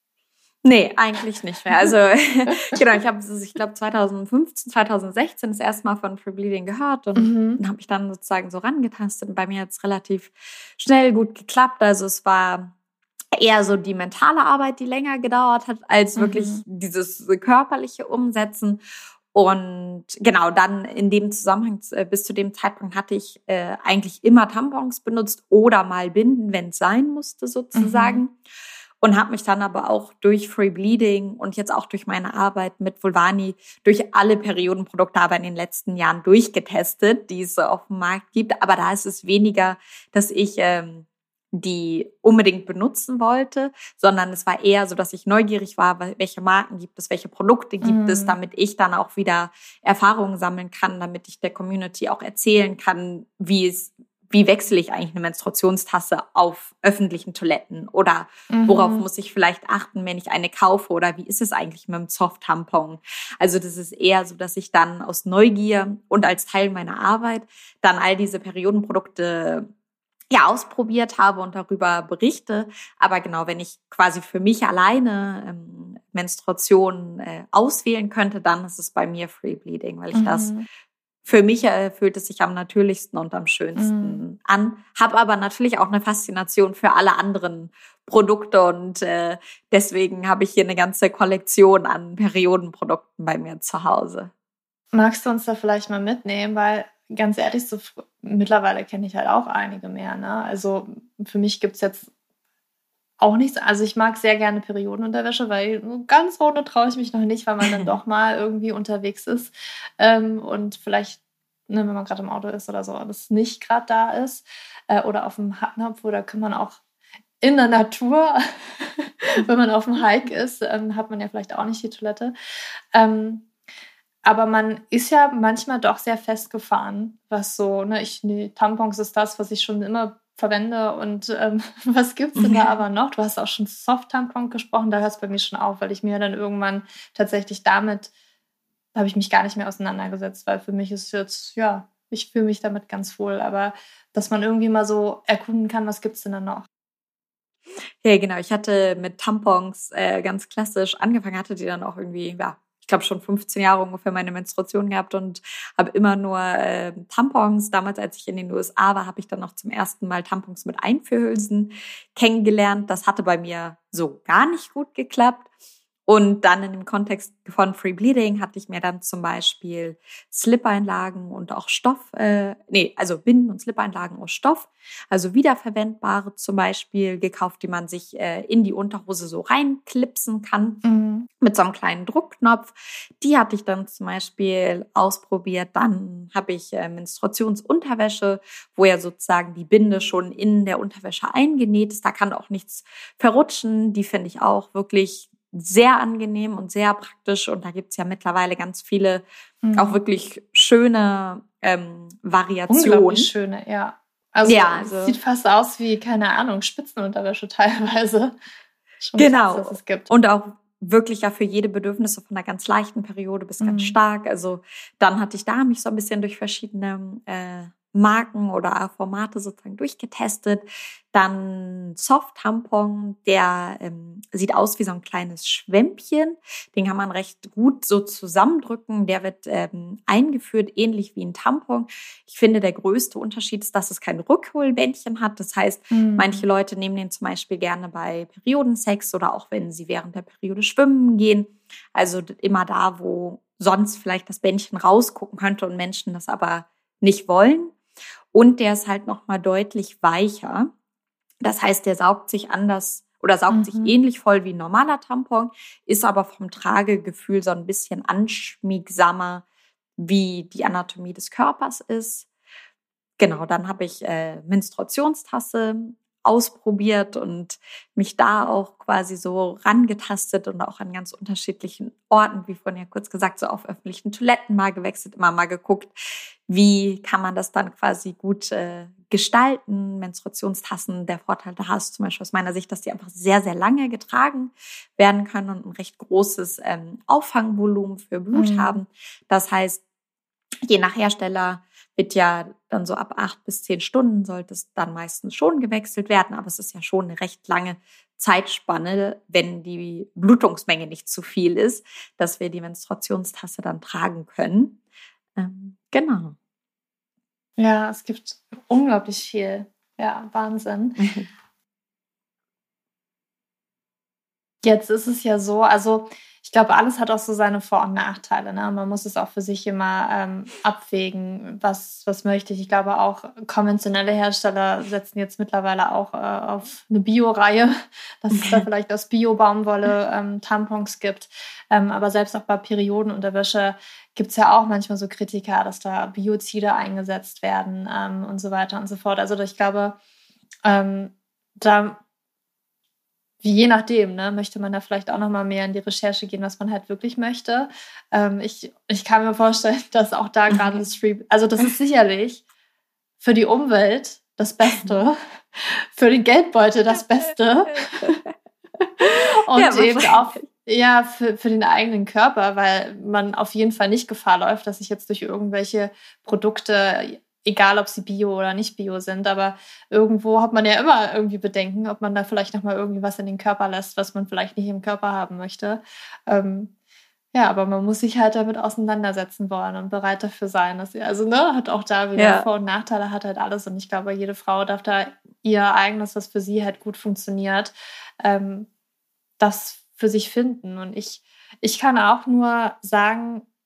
Speaker 2: Nee, eigentlich nicht mehr. Also genau, ich habe, ich glaube zwanzig fünfzehn, zwanzig sechzehn das erste Mal von Free Bleeding gehört und
Speaker 1: Mhm.
Speaker 2: dann habe ich dann sozusagen so rangetastet und bei mir hat es relativ schnell gut geklappt. Also es war eher so die mentale Arbeit, die länger gedauert hat, als wirklich
Speaker 1: Mhm.
Speaker 2: dieses körperliche Umsetzen. Und genau, dann in dem Zusammenhang, äh, bis zu dem Zeitpunkt hatte ich äh, eigentlich immer Tampons benutzt oder mal Binden, wenn es sein musste sozusagen.
Speaker 1: Mhm.
Speaker 2: Und habe mich dann aber auch durch Free Bleeding und jetzt auch durch meine Arbeit mit Vulvani durch alle Periodenprodukte aber in den letzten Jahren durchgetestet, die es so auf dem Markt gibt. Aber da ist es weniger, dass ich ähm, die unbedingt benutzen wollte, sondern es war eher so, dass ich neugierig war, welche Marken gibt es, welche Produkte gibt es,
Speaker 1: Mhm.
Speaker 2: damit ich dann auch wieder Erfahrungen sammeln kann, damit ich der Community auch erzählen kann, wie es wie wechsle ich eigentlich eine Menstruationstasse auf öffentlichen Toiletten oder worauf
Speaker 1: Mhm.
Speaker 2: muss ich vielleicht achten, wenn ich eine kaufe oder wie ist es eigentlich mit dem Soft-Tampon? Also das ist eher so, dass ich dann aus Neugier und als Teil meiner Arbeit dann all diese Periodenprodukte ja ausprobiert habe und darüber berichte. Aber genau, wenn ich quasi für mich alleine ähm, Menstruation äh, auswählen könnte, dann ist es bei mir Free Bleeding, weil ich das
Speaker 1: Mhm.
Speaker 2: für mich äh, fühlt es sich am natürlichsten und am
Speaker 1: Mhm.
Speaker 2: schönsten an. Habe aber natürlich auch eine Faszination für alle anderen Produkte und äh, deswegen habe ich hier eine ganze Kollektion an Periodenprodukten bei mir zu Hause.
Speaker 1: Magst du uns da vielleicht mal mitnehmen? Weil ganz ehrlich, so fr- mittlerweile kenne ich halt auch einige mehr. Ne? Also für mich gibt es jetzt auch nichts. Also ich mag sehr gerne Periodenunterwäsche, weil so ganz ohne traue ich mich noch nicht, weil man dann doch mal irgendwie unterwegs ist ähm, und vielleicht, ne, wenn man gerade im Auto ist oder so, das nicht gerade da ist äh, oder auf dem Hapnapf, da kann man auch in der Natur, wenn man auf dem Hike ist, ähm, hat man ja vielleicht auch nicht die Toilette. Ähm, aber man ist ja manchmal doch sehr festgefahren, was so, ne, ich, nee, Tampons ist das, was ich schon immer verwende und ähm, was gibt's denn da aber noch? Du hast auch schon Soft-Tampon gesprochen, da hört es bei mir schon auf, weil ich mir dann irgendwann tatsächlich damit, da habe ich mich gar nicht mehr auseinandergesetzt, weil für mich ist jetzt, ja, ich fühle mich damit ganz wohl, aber dass man irgendwie mal so erkunden kann, was gibt's denn da noch?
Speaker 2: Ja, genau. Ich hatte mit Tampons äh, ganz klassisch angefangen, hatte die dann auch irgendwie, ja, ich glaube schon fünfzehn Jahre ungefähr meine Menstruation gehabt und habe immer nur äh, Tampons. Damals, als ich in den U S A war, habe ich dann noch zum ersten Mal Tampons mit Einführhülsen kennengelernt. Das hatte bei mir so gar nicht gut geklappt. Und dann in dem Kontext von Free Bleeding hatte ich mir dann zum Beispiel Slip-Einlagen und auch Stoff, äh, nee, also Binden und Slip-Einlagen aus Stoff, also wiederverwendbare zum Beispiel gekauft, die man sich äh, in die Unterhose so reinklipsen kann.
Speaker 1: Mhm.
Speaker 2: Mit so einem kleinen Druckknopf. Die hatte ich dann zum Beispiel ausprobiert. Dann habe ich äh, Menstruationsunterwäsche, wo ja sozusagen die Binde schon in der Unterwäsche eingenäht ist. Da kann auch nichts verrutschen. Die finde ich auch wirklich sehr angenehm und sehr praktisch. Und da gibt's ja mittlerweile ganz viele auch
Speaker 1: Mhm.
Speaker 2: wirklich schöne ähm, Variationen.
Speaker 1: Unglaublich schöne, ja. Also
Speaker 2: Ja,
Speaker 1: es
Speaker 2: also
Speaker 1: sieht fast aus wie, keine Ahnung, Spitzenunterwäsche teilweise. Schon krass, dass
Speaker 2: genau.
Speaker 1: es gibt.
Speaker 2: Und auch wirklich ja für jede Bedürfnisse von einer ganz leichten Periode bis ganz
Speaker 1: Mhm.
Speaker 2: stark. Also dann hatte ich da mich so ein bisschen durch verschiedene äh, Marken oder Formate sozusagen durchgetestet. Dann Soft-Tampon, der ähm, sieht aus wie so ein kleines Schwämmchen. Den kann man recht gut so zusammendrücken. Der wird ähm, eingeführt, ähnlich wie ein Tampon. Ich finde, der größte Unterschied ist, dass es kein Rückholbändchen hat. Das heißt,
Speaker 1: Mhm.
Speaker 2: manche Leute nehmen den zum Beispiel gerne bei Periodensex oder auch wenn sie während der Periode schwimmen gehen. Also immer da, wo sonst vielleicht das Bändchen rausgucken könnte und Menschen das aber nicht wollen. Und der ist halt nochmal deutlich weicher. Das heißt, der saugt sich anders oder saugt sich
Speaker 1: Mhm.
Speaker 2: ähnlich voll wie ein normaler Tampon, ist aber vom Tragegefühl so ein bisschen anschmiegsamer, wie die Anatomie des Körpers ist. Genau, dann habe ich äh, Menstruationstasse ausprobiert und mich da auch quasi so rangetastet und auch an ganz unterschiedlichen Orten, wie vorhin ja kurz gesagt, so auf öffentlichen Toiletten mal gewechselt, immer mal geguckt, wie kann man das dann quasi gut äh, gestalten. Menstruationstassen, der Vorteil da hast zum Beispiel aus meiner Sicht, dass die einfach sehr, sehr lange getragen werden können und ein recht großes ähm, Auffangvolumen für Blut
Speaker 1: Mhm.
Speaker 2: haben. Das heißt, je nach Hersteller wird ja dann so ab acht bis zehn Stunden sollte es dann meistens schon gewechselt werden. Aber es ist ja schon eine recht lange Zeitspanne, wenn die Blutungsmenge nicht zu viel ist, dass wir die Menstruationstasse dann tragen können. Ähm, genau.
Speaker 1: Ja, es gibt unglaublich viel. Ja, Wahnsinn. Jetzt ist es ja so, also ich glaube, alles hat auch so seine Vor- und Nachteile. Ne? Man muss es auch für sich immer ähm, abwägen, was, was möchte ich. Ich glaube auch, konventionelle Hersteller setzen jetzt mittlerweile auch äh, auf eine Bio-Reihe, dass es da vielleicht aus Bio-Baumwolle ähm, Tampons gibt. Ähm, aber selbst auch bei Periodenunterwäsche gibt es ja auch manchmal so Kritiker, dass da Biozide eingesetzt werden ähm, und so weiter und so fort. Also ich glaube, ähm, da wie je nachdem, ne, möchte man da vielleicht auch noch mal mehr in die Recherche gehen, was man halt wirklich möchte. Ähm, ich, ich kann mir vorstellen, dass auch da gerade das Free, also das ist sicherlich für die Umwelt das Beste, für den Geldbeutel das Beste und
Speaker 2: Ja,
Speaker 1: eben auch
Speaker 2: wahrscheinlich.
Speaker 1: ja, für, für den eigenen Körper, weil man auf jeden Fall nicht Gefahr läuft, dass sich jetzt durch irgendwelche Produkte, egal ob sie Bio oder nicht Bio sind, aber irgendwo hat man ja immer irgendwie Bedenken, ob man da vielleicht nochmal irgendwie was in den Körper lässt, was man vielleicht nicht im Körper haben möchte. Ähm, ja, aber man muss sich halt damit auseinandersetzen wollen und bereit dafür sein. Dass sie, also, ne, hat auch da wieder
Speaker 2: Ja.
Speaker 1: Vor- und Nachteile, hat halt alles. Und ich glaube, jede Frau darf da ihr eigenes, was für sie halt gut funktioniert, ähm, das für sich finden. Und ich, ich kann auch nur sagen,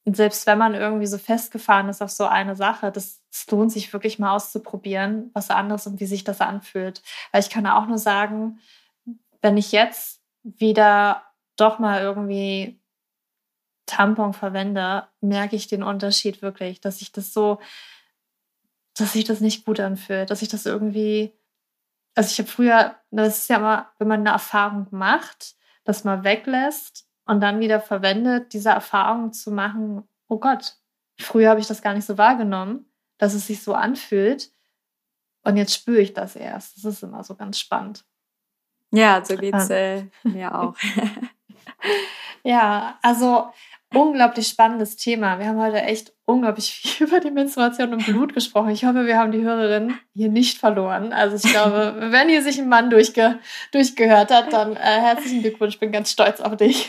Speaker 1: Und selbst wenn man irgendwie so festgefahren ist auf so eine Sache, das, das lohnt sich wirklich mal auszuprobieren, was anderes und wie sich das anfühlt. Weil ich kann auch nur sagen, wenn ich jetzt wieder doch mal irgendwie Tampon verwende, merke ich den Unterschied wirklich, dass ich das so, dass sich das nicht gut anfühlt, dass ich das irgendwie, also ich habe früher, das ist ja immer, wenn man eine Erfahrung macht, das mal weglässt und dann wieder verwendet, diese Erfahrung zu machen, oh Gott, früher habe ich das gar nicht so wahrgenommen, dass es sich so anfühlt und jetzt spüre ich das erst. Das ist immer so ganz spannend.
Speaker 2: Ja, so geht's äh, mir auch.
Speaker 1: Ja, also unglaublich spannendes Thema. Wir haben heute echt unglaublich viel über die Menstruation und Blut gesprochen. Ich hoffe, wir haben die Hörerin hier nicht verloren. Also ich glaube, wenn hier sich ein Mann durchge durchgehört hat, dann äh, herzlichen Glückwunsch. Ich bin ganz stolz auf dich.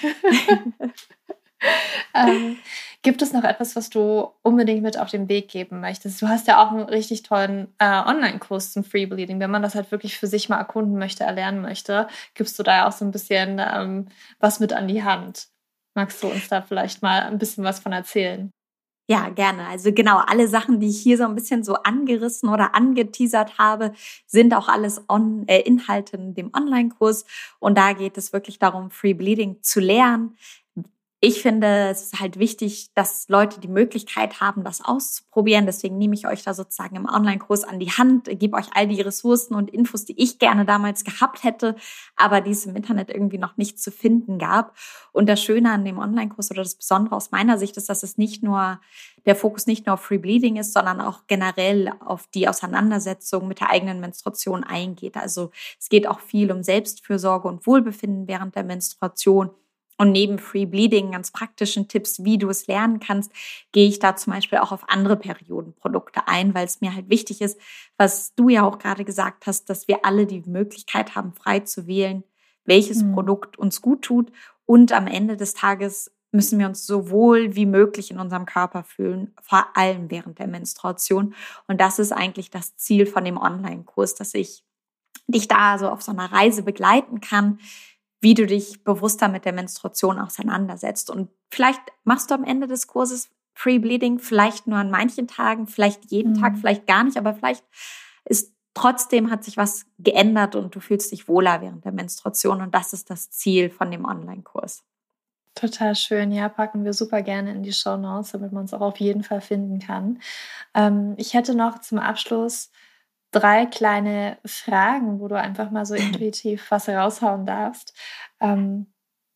Speaker 1: ähm, gibt es noch etwas, was du unbedingt mit auf den Weg geben möchtest? Du hast ja auch einen richtig tollen äh, Online-Kurs zum Free Bleeding. Wenn man das halt wirklich für sich mal erkunden möchte, erlernen möchte, gibst du da ja auch so ein bisschen ähm, was mit an die Hand. Magst du uns da vielleicht mal ein bisschen was von erzählen?
Speaker 2: Ja, gerne. Also genau, alle Sachen, die ich hier so ein bisschen so angerissen oder angeteasert habe, sind auch alles on, äh, Inhalte in dem Online-Kurs. Und da geht es wirklich darum, Free Bleeding zu lernen. Ich finde, es ist halt wichtig, dass Leute die Möglichkeit haben, das auszuprobieren. Deswegen nehme ich euch da sozusagen im Online-Kurs an die Hand, gebe euch all die Ressourcen und Infos, die ich gerne damals gehabt hätte, aber die es im Internet irgendwie noch nicht zu finden gab. Und das Schöne an dem Online-Kurs oder das Besondere aus meiner Sicht ist, dass es nicht nur, der Fokus nicht nur auf Free Bleeding ist, sondern auch generell auf die Auseinandersetzung mit der eigenen Menstruation eingeht. Also es geht auch viel um Selbstfürsorge und Wohlbefinden während der Menstruation. Und neben Free Bleeding, ganz praktischen Tipps, wie du es lernen kannst, gehe ich da zum Beispiel auch auf andere Periodenprodukte ein, weil es mir halt wichtig ist, was du ja auch gerade gesagt hast, dass wir alle die Möglichkeit haben, frei zu wählen, welches mhm. Produkt uns gut tut. Und am Ende des Tages müssen wir uns so wohl wie möglich in unserem Körper fühlen, vor allem während der Menstruation. Und das ist eigentlich das Ziel von dem Online-Kurs, dass ich dich da so auf so einer Reise begleiten kann, wie du dich bewusster mit der Menstruation auseinandersetzt. Und vielleicht machst du am Ende des Kurses Free Bleeding, vielleicht nur an manchen Tagen, vielleicht jeden mhm. Tag, vielleicht gar nicht, aber vielleicht ist trotzdem hat sich was geändert und du fühlst dich wohler während der Menstruation. Und das ist das Ziel von dem Online-Kurs.
Speaker 1: Total schön. Ja, packen wir super gerne in die Shownotes, damit man es auch auf jeden Fall finden kann. Ähm, ich hätte noch zum Abschluss drei kleine Fragen, wo du einfach mal so intuitiv was raushauen darfst. Ähm,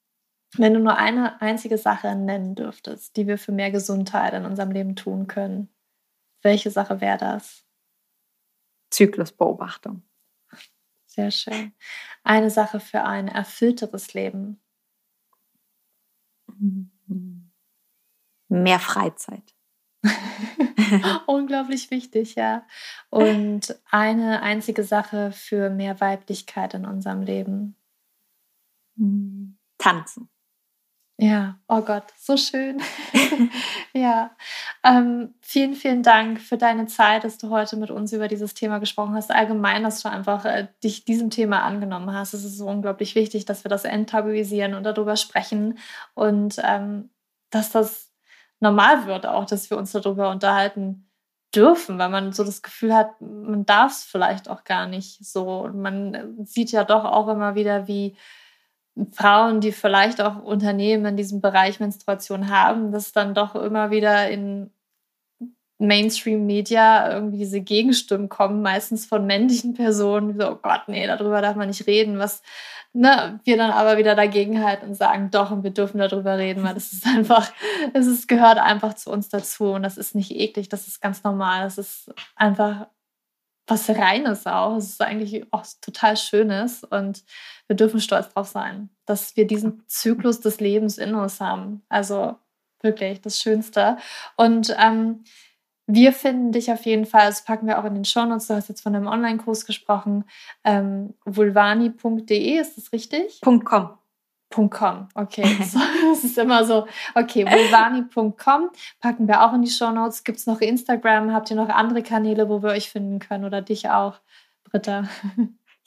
Speaker 1: wenn du nur eine einzige Sache nennen dürftest, die wir für mehr Gesundheit in unserem Leben tun können, welche Sache wäre das?
Speaker 2: Zyklusbeobachtung.
Speaker 1: Sehr schön. Eine Sache für ein erfüllteres Leben.
Speaker 2: Mehr Freizeit.
Speaker 1: Unglaublich wichtig, ja. Und eine einzige Sache für mehr Weiblichkeit in unserem Leben.
Speaker 2: Tanzen.
Speaker 1: Ja, oh Gott, so schön. ja, ähm, vielen, vielen Dank für deine Zeit, dass du heute mit uns über dieses Thema gesprochen hast. Allgemein, dass du einfach äh, dich diesem Thema angenommen hast. Es ist so unglaublich wichtig, dass wir das enttabuisieren und darüber sprechen und ähm, dass das normal wird auch, dass wir uns darüber unterhalten dürfen, weil man so das Gefühl hat, man darf es vielleicht auch gar nicht so. Und man sieht ja doch auch immer wieder, wie Frauen, die vielleicht auch Unternehmen in diesem Bereich Menstruation haben, dass dann doch immer wieder in Mainstream-Media irgendwie diese Gegenstimmen kommen, meistens von männlichen Personen, so, oh Gott, nee, darüber darf man nicht reden, was ne, wir dann aber wieder dagegenhalten und sagen, doch, und wir dürfen darüber reden, weil das ist einfach, es ist, gehört einfach zu uns dazu und das ist nicht eklig, das ist ganz normal, das ist einfach was Reines auch, es ist eigentlich auch total Schönes und wir dürfen stolz drauf sein, dass wir diesen Zyklus des Lebens in uns haben, also wirklich das Schönste und ähm, wir finden dich auf jeden Fall, das packen wir auch in den Shownotes, du hast jetzt von einem Online-Kurs gesprochen, ähm, vulvani punkt de, ist das richtig?
Speaker 2: .com.
Speaker 1: .com, okay. Das ist immer so, okay, vulvani punkt com packen wir auch in die Shownotes. Gibt es noch Instagram? Habt ihr noch andere Kanäle, wo wir euch finden können oder dich auch, Britta?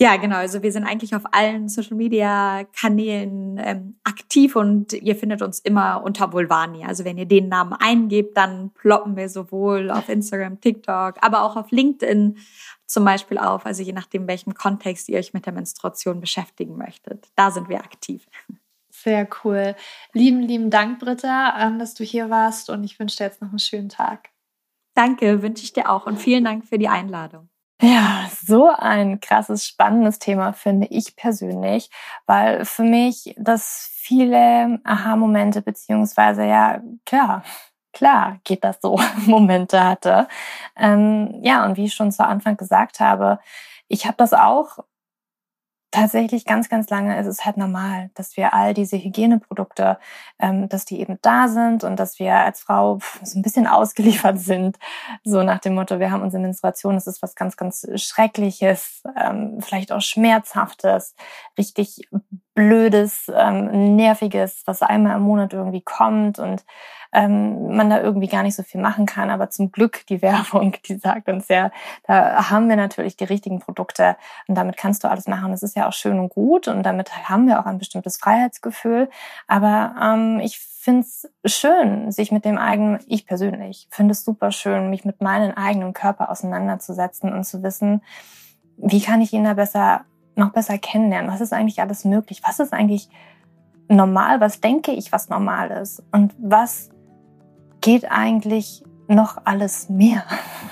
Speaker 2: Ja, genau. Also wir sind eigentlich auf allen Social-Media-Kanälen ähm, aktiv und ihr findet uns immer unter Vulvani. Also wenn ihr den Namen eingebt, dann ploppen wir sowohl auf Instagram, TikTok, aber auch auf LinkedIn zum Beispiel auf. Also je nachdem, welchem Kontext ihr euch mit der Menstruation beschäftigen möchtet. Da sind wir aktiv.
Speaker 1: Sehr cool. Lieben, lieben Dank, Britta, dass du hier warst und ich wünsche dir jetzt noch einen schönen Tag.
Speaker 2: Danke, wünsche ich dir auch und vielen Dank für die Einladung.
Speaker 1: Ja, so ein krasses, spannendes Thema finde ich persönlich, weil für mich das viele Aha-Momente beziehungsweise ja, klar, klar geht das so, Momente hatte. Ähm, ja, und wie ich schon zu Anfang gesagt habe, ich habe das auch tatsächlich ganz, ganz lange ist es halt normal, dass wir all diese Hygieneprodukte, ähm, dass die eben da sind und dass wir als Frau so ein bisschen ausgeliefert sind. So nach dem Motto, wir haben unsere Menstruation, das ist was ganz, ganz Schreckliches, ähm, vielleicht auch Schmerzhaftes, richtig Blödes, ähm, Nerviges, was einmal im Monat irgendwie kommt und ähm, man da irgendwie gar nicht so viel machen kann. Aber zum Glück die Werbung, die sagt uns ja, da haben wir natürlich die richtigen Produkte und damit kannst du alles machen. Das ist ja auch schön und gut und damit haben wir auch ein bestimmtes Freiheitsgefühl. Aber ähm, ich finde es schön, sich mit dem eigenen, ich persönlich finde es super schön, mich mit meinem eigenen Körper auseinanderzusetzen und zu wissen, wie kann ich ihn da besser, noch besser kennenlernen? Was ist eigentlich alles möglich? Was ist eigentlich normal? Was denke ich, was normal ist? Und was geht eigentlich noch alles mehr?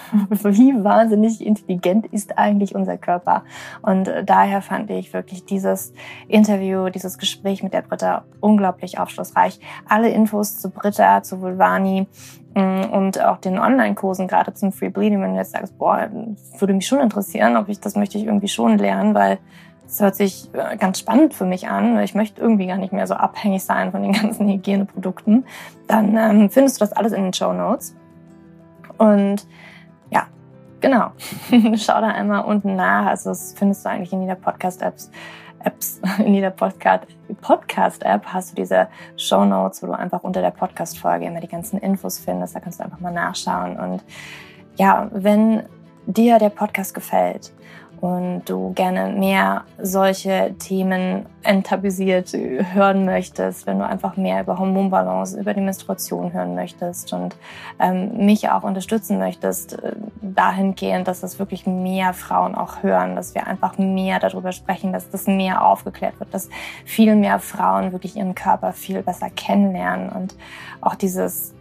Speaker 1: Wie wahnsinnig intelligent ist eigentlich unser Körper? Und daher fand ich wirklich dieses Interview, dieses Gespräch mit der Britta unglaublich aufschlussreich. Alle Infos zu Britta, zu Vulvani und auch den Online-Kursen, gerade zum Free Bleeding, wenn du jetzt sagst, boah, würde mich schon interessieren, ob ich das möchte ich irgendwie schon lernen, weil es hört sich ganz spannend für mich an. Ich möchte irgendwie gar nicht mehr so abhängig sein von den ganzen Hygieneprodukten. Dann ähm, findest du das alles in den Shownotes. Und ja, genau. Schau da einmal unten nach. Also das findest du eigentlich in jeder Podcast-Apps. Apps, in jeder Podcast, Podcast-App hast du diese Shownotes, wo du einfach unter der Podcast-Folge immer die ganzen Infos findest. Da kannst du einfach mal nachschauen. Und ja, wenn dir der Podcast gefällt, und du gerne mehr solche Themen enttabuisiert hören möchtest, wenn du einfach mehr über Hormonbalance, über die Menstruation hören möchtest und ähm, mich auch unterstützen möchtest, äh, dahingehend, dass das wirklich mehr Frauen auch hören, dass wir einfach mehr darüber sprechen, dass das mehr aufgeklärt wird, dass viel mehr Frauen wirklich ihren Körper viel besser kennenlernen und auch dieses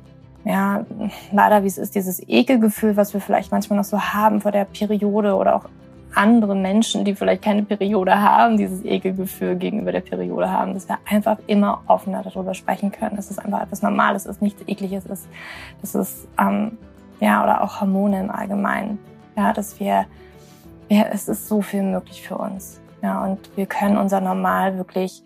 Speaker 1: ja, leider wie es ist, dieses Ekelgefühl, was wir vielleicht manchmal noch so haben vor der Periode oder auch andere Menschen, die vielleicht keine Periode haben, dieses Ekelgefühl gegenüber der Periode haben, dass wir einfach immer offener darüber sprechen können, dass es einfach etwas Normales ist, nichts Ekliges ist, dass es, ähm, ja, oder auch Hormone im Allgemeinen, ja, dass wir, ja, es ist so viel möglich für uns, ja, und wir können unser Normal wirklich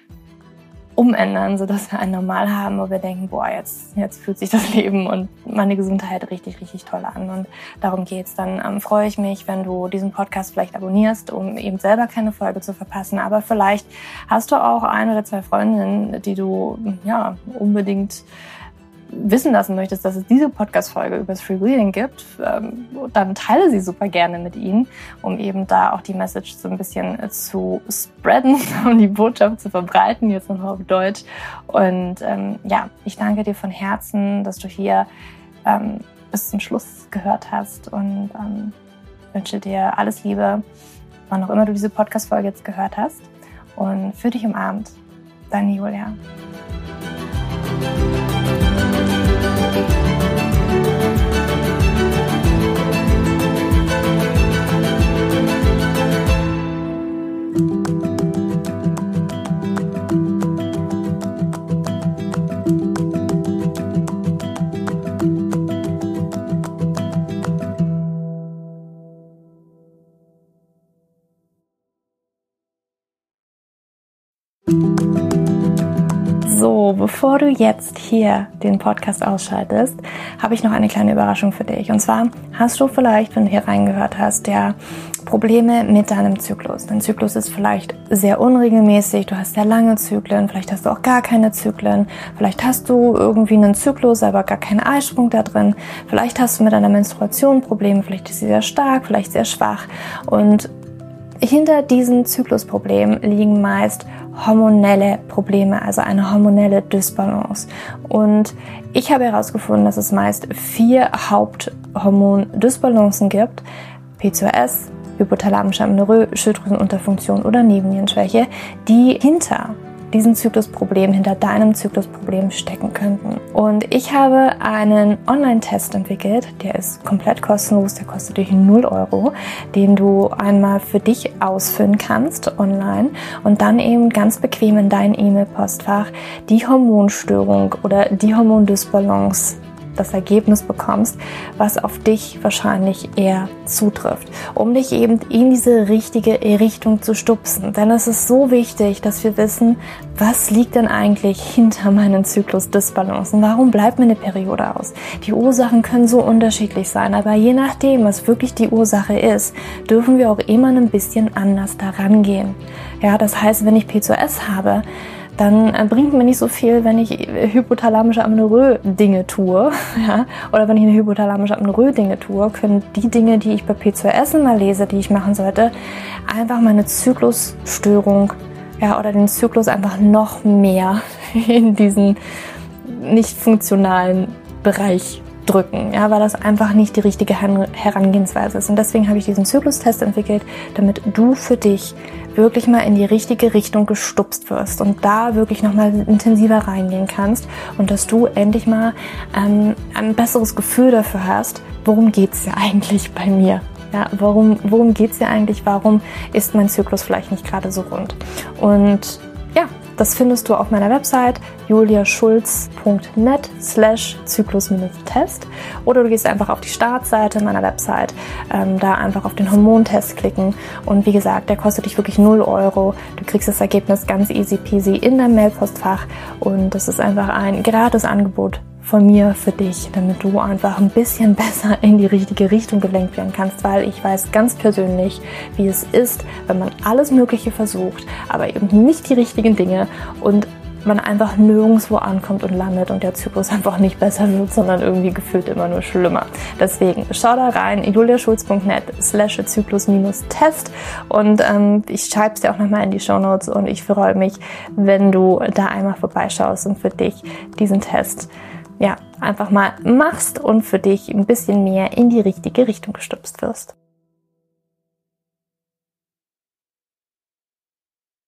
Speaker 1: umändern, sodass wir ein Normal haben, wo wir denken, boah, jetzt, jetzt fühlt sich das Leben und meine Gesundheit richtig, richtig toll an. Und darum geht's. Dann ähm, freue ich mich, wenn du diesen Podcast vielleicht abonnierst, um eben selber keine Folge zu verpassen. Aber vielleicht hast du auch ein oder zwei Freundinnen, die du ja unbedingt wissen lassen möchtest, dass es diese Podcast-Folge über das Free Bleeding gibt, ähm, dann teile sie super gerne mit ihnen, um eben da auch die Message so ein bisschen zu spreaden, um die Botschaft zu verbreiten, jetzt nochmal auf Deutsch. Und ähm, ja, ich danke dir von Herzen, dass du hier ähm, bis zum Schluss gehört hast und ähm, wünsche dir alles Liebe, wann auch immer du diese Podcast-Folge jetzt gehört hast. Und für dich umarmt, deine Julia. So, bevor du jetzt hier den Podcast ausschaltest, habe ich noch eine kleine Überraschung für dich. Und zwar hast du vielleicht, wenn du hier reingehört hast, ja Probleme mit deinem Zyklus. Dein Zyklus ist vielleicht sehr unregelmäßig, du hast sehr lange Zyklen, vielleicht hast du auch gar keine Zyklen, vielleicht hast du irgendwie einen Zyklus, aber gar keinen Eisprung da drin, vielleicht hast du mit deiner Menstruation Probleme, vielleicht ist sie sehr stark, vielleicht sehr schwach und hinter diesem Zyklusproblem liegen meist hormonelle Probleme, also eine hormonelle Dysbalance. Und ich habe herausgefunden, dass es meist vier Haupthormondysbalancen gibt: P C O S, hypothalamische Amenorrhoe, Schilddrüsenunterfunktion oder Nebennierenschwäche, die hinter diesem Zyklusproblem, hinter deinem Zyklusproblem stecken könnten. Und ich habe einen Online-Test entwickelt, der ist komplett kostenlos, der kostet dich null Euro, den du einmal für dich ausfüllen kannst online und dann eben ganz bequem in dein E-Mail-Postfach die Hormonstörung oder die Hormondysbalance, das Ergebnis bekommst, was auf dich wahrscheinlich eher zutrifft, um dich eben in diese richtige Richtung zu stupsen. Denn es ist so wichtig, dass wir wissen, was liegt denn eigentlich hinter meinen Zyklusdysbalancen? Warum bleibt mir eine Periode aus? Die Ursachen können so unterschiedlich sein, aber je nachdem, was wirklich die Ursache ist, dürfen wir auch immer ein bisschen anders daran gehen. Ja, das heißt, wenn ich P C O S habe, dann bringt mir nicht so viel, wenn ich hypothalamische Amenorrhoe Dinge tue, ja, oder wenn ich eine hypothalamische Amenorrhoe Dinge tue, können die Dinge, die ich bei P C O S immer lese, die ich machen sollte, einfach meine Zyklusstörung, ja, oder den Zyklus einfach noch mehr in diesen nicht funktionalen Bereich drücken, ja, weil das einfach nicht die richtige Herangehensweise ist. Und deswegen habe ich diesen Zyklustest entwickelt, damit du für dich wirklich mal in die richtige Richtung gestupst wirst und da wirklich nochmal intensiver reingehen kannst und dass du endlich mal ähm, ein besseres Gefühl dafür hast, worum geht's ja eigentlich bei mir? Ja, warum, worum geht's ja eigentlich? Warum ist mein Zyklus vielleicht nicht gerade so rund? Und ja, das findest du auf meiner Website juliaschulz.net slash Zyklus-Test oder du gehst einfach auf die Startseite meiner Website, ähm, da einfach auf den Hormontest klicken und wie gesagt, der kostet dich wirklich null Euro. Du kriegst das Ergebnis ganz easy peasy in dein Mailpostfach und das ist einfach ein gratis Angebot von mir für dich, damit du einfach ein bisschen besser in die richtige Richtung gelenkt werden kannst, weil ich weiß ganz persönlich, wie es ist, wenn man alles Mögliche versucht, aber eben nicht die richtigen Dinge und man einfach nirgendwo ankommt und landet und der Zyklus einfach nicht besser wird, sondern irgendwie gefühlt immer nur schlimmer. Deswegen schau da rein, juliaschulz.net slash Zyklus-Test und ähm, ich schreibe es dir auch nochmal in die Shownotes und ich freue mich, wenn du da einmal vorbeischaust und für dich diesen Test ja, einfach mal machst und für dich ein bisschen mehr in die richtige Richtung gestupst wirst.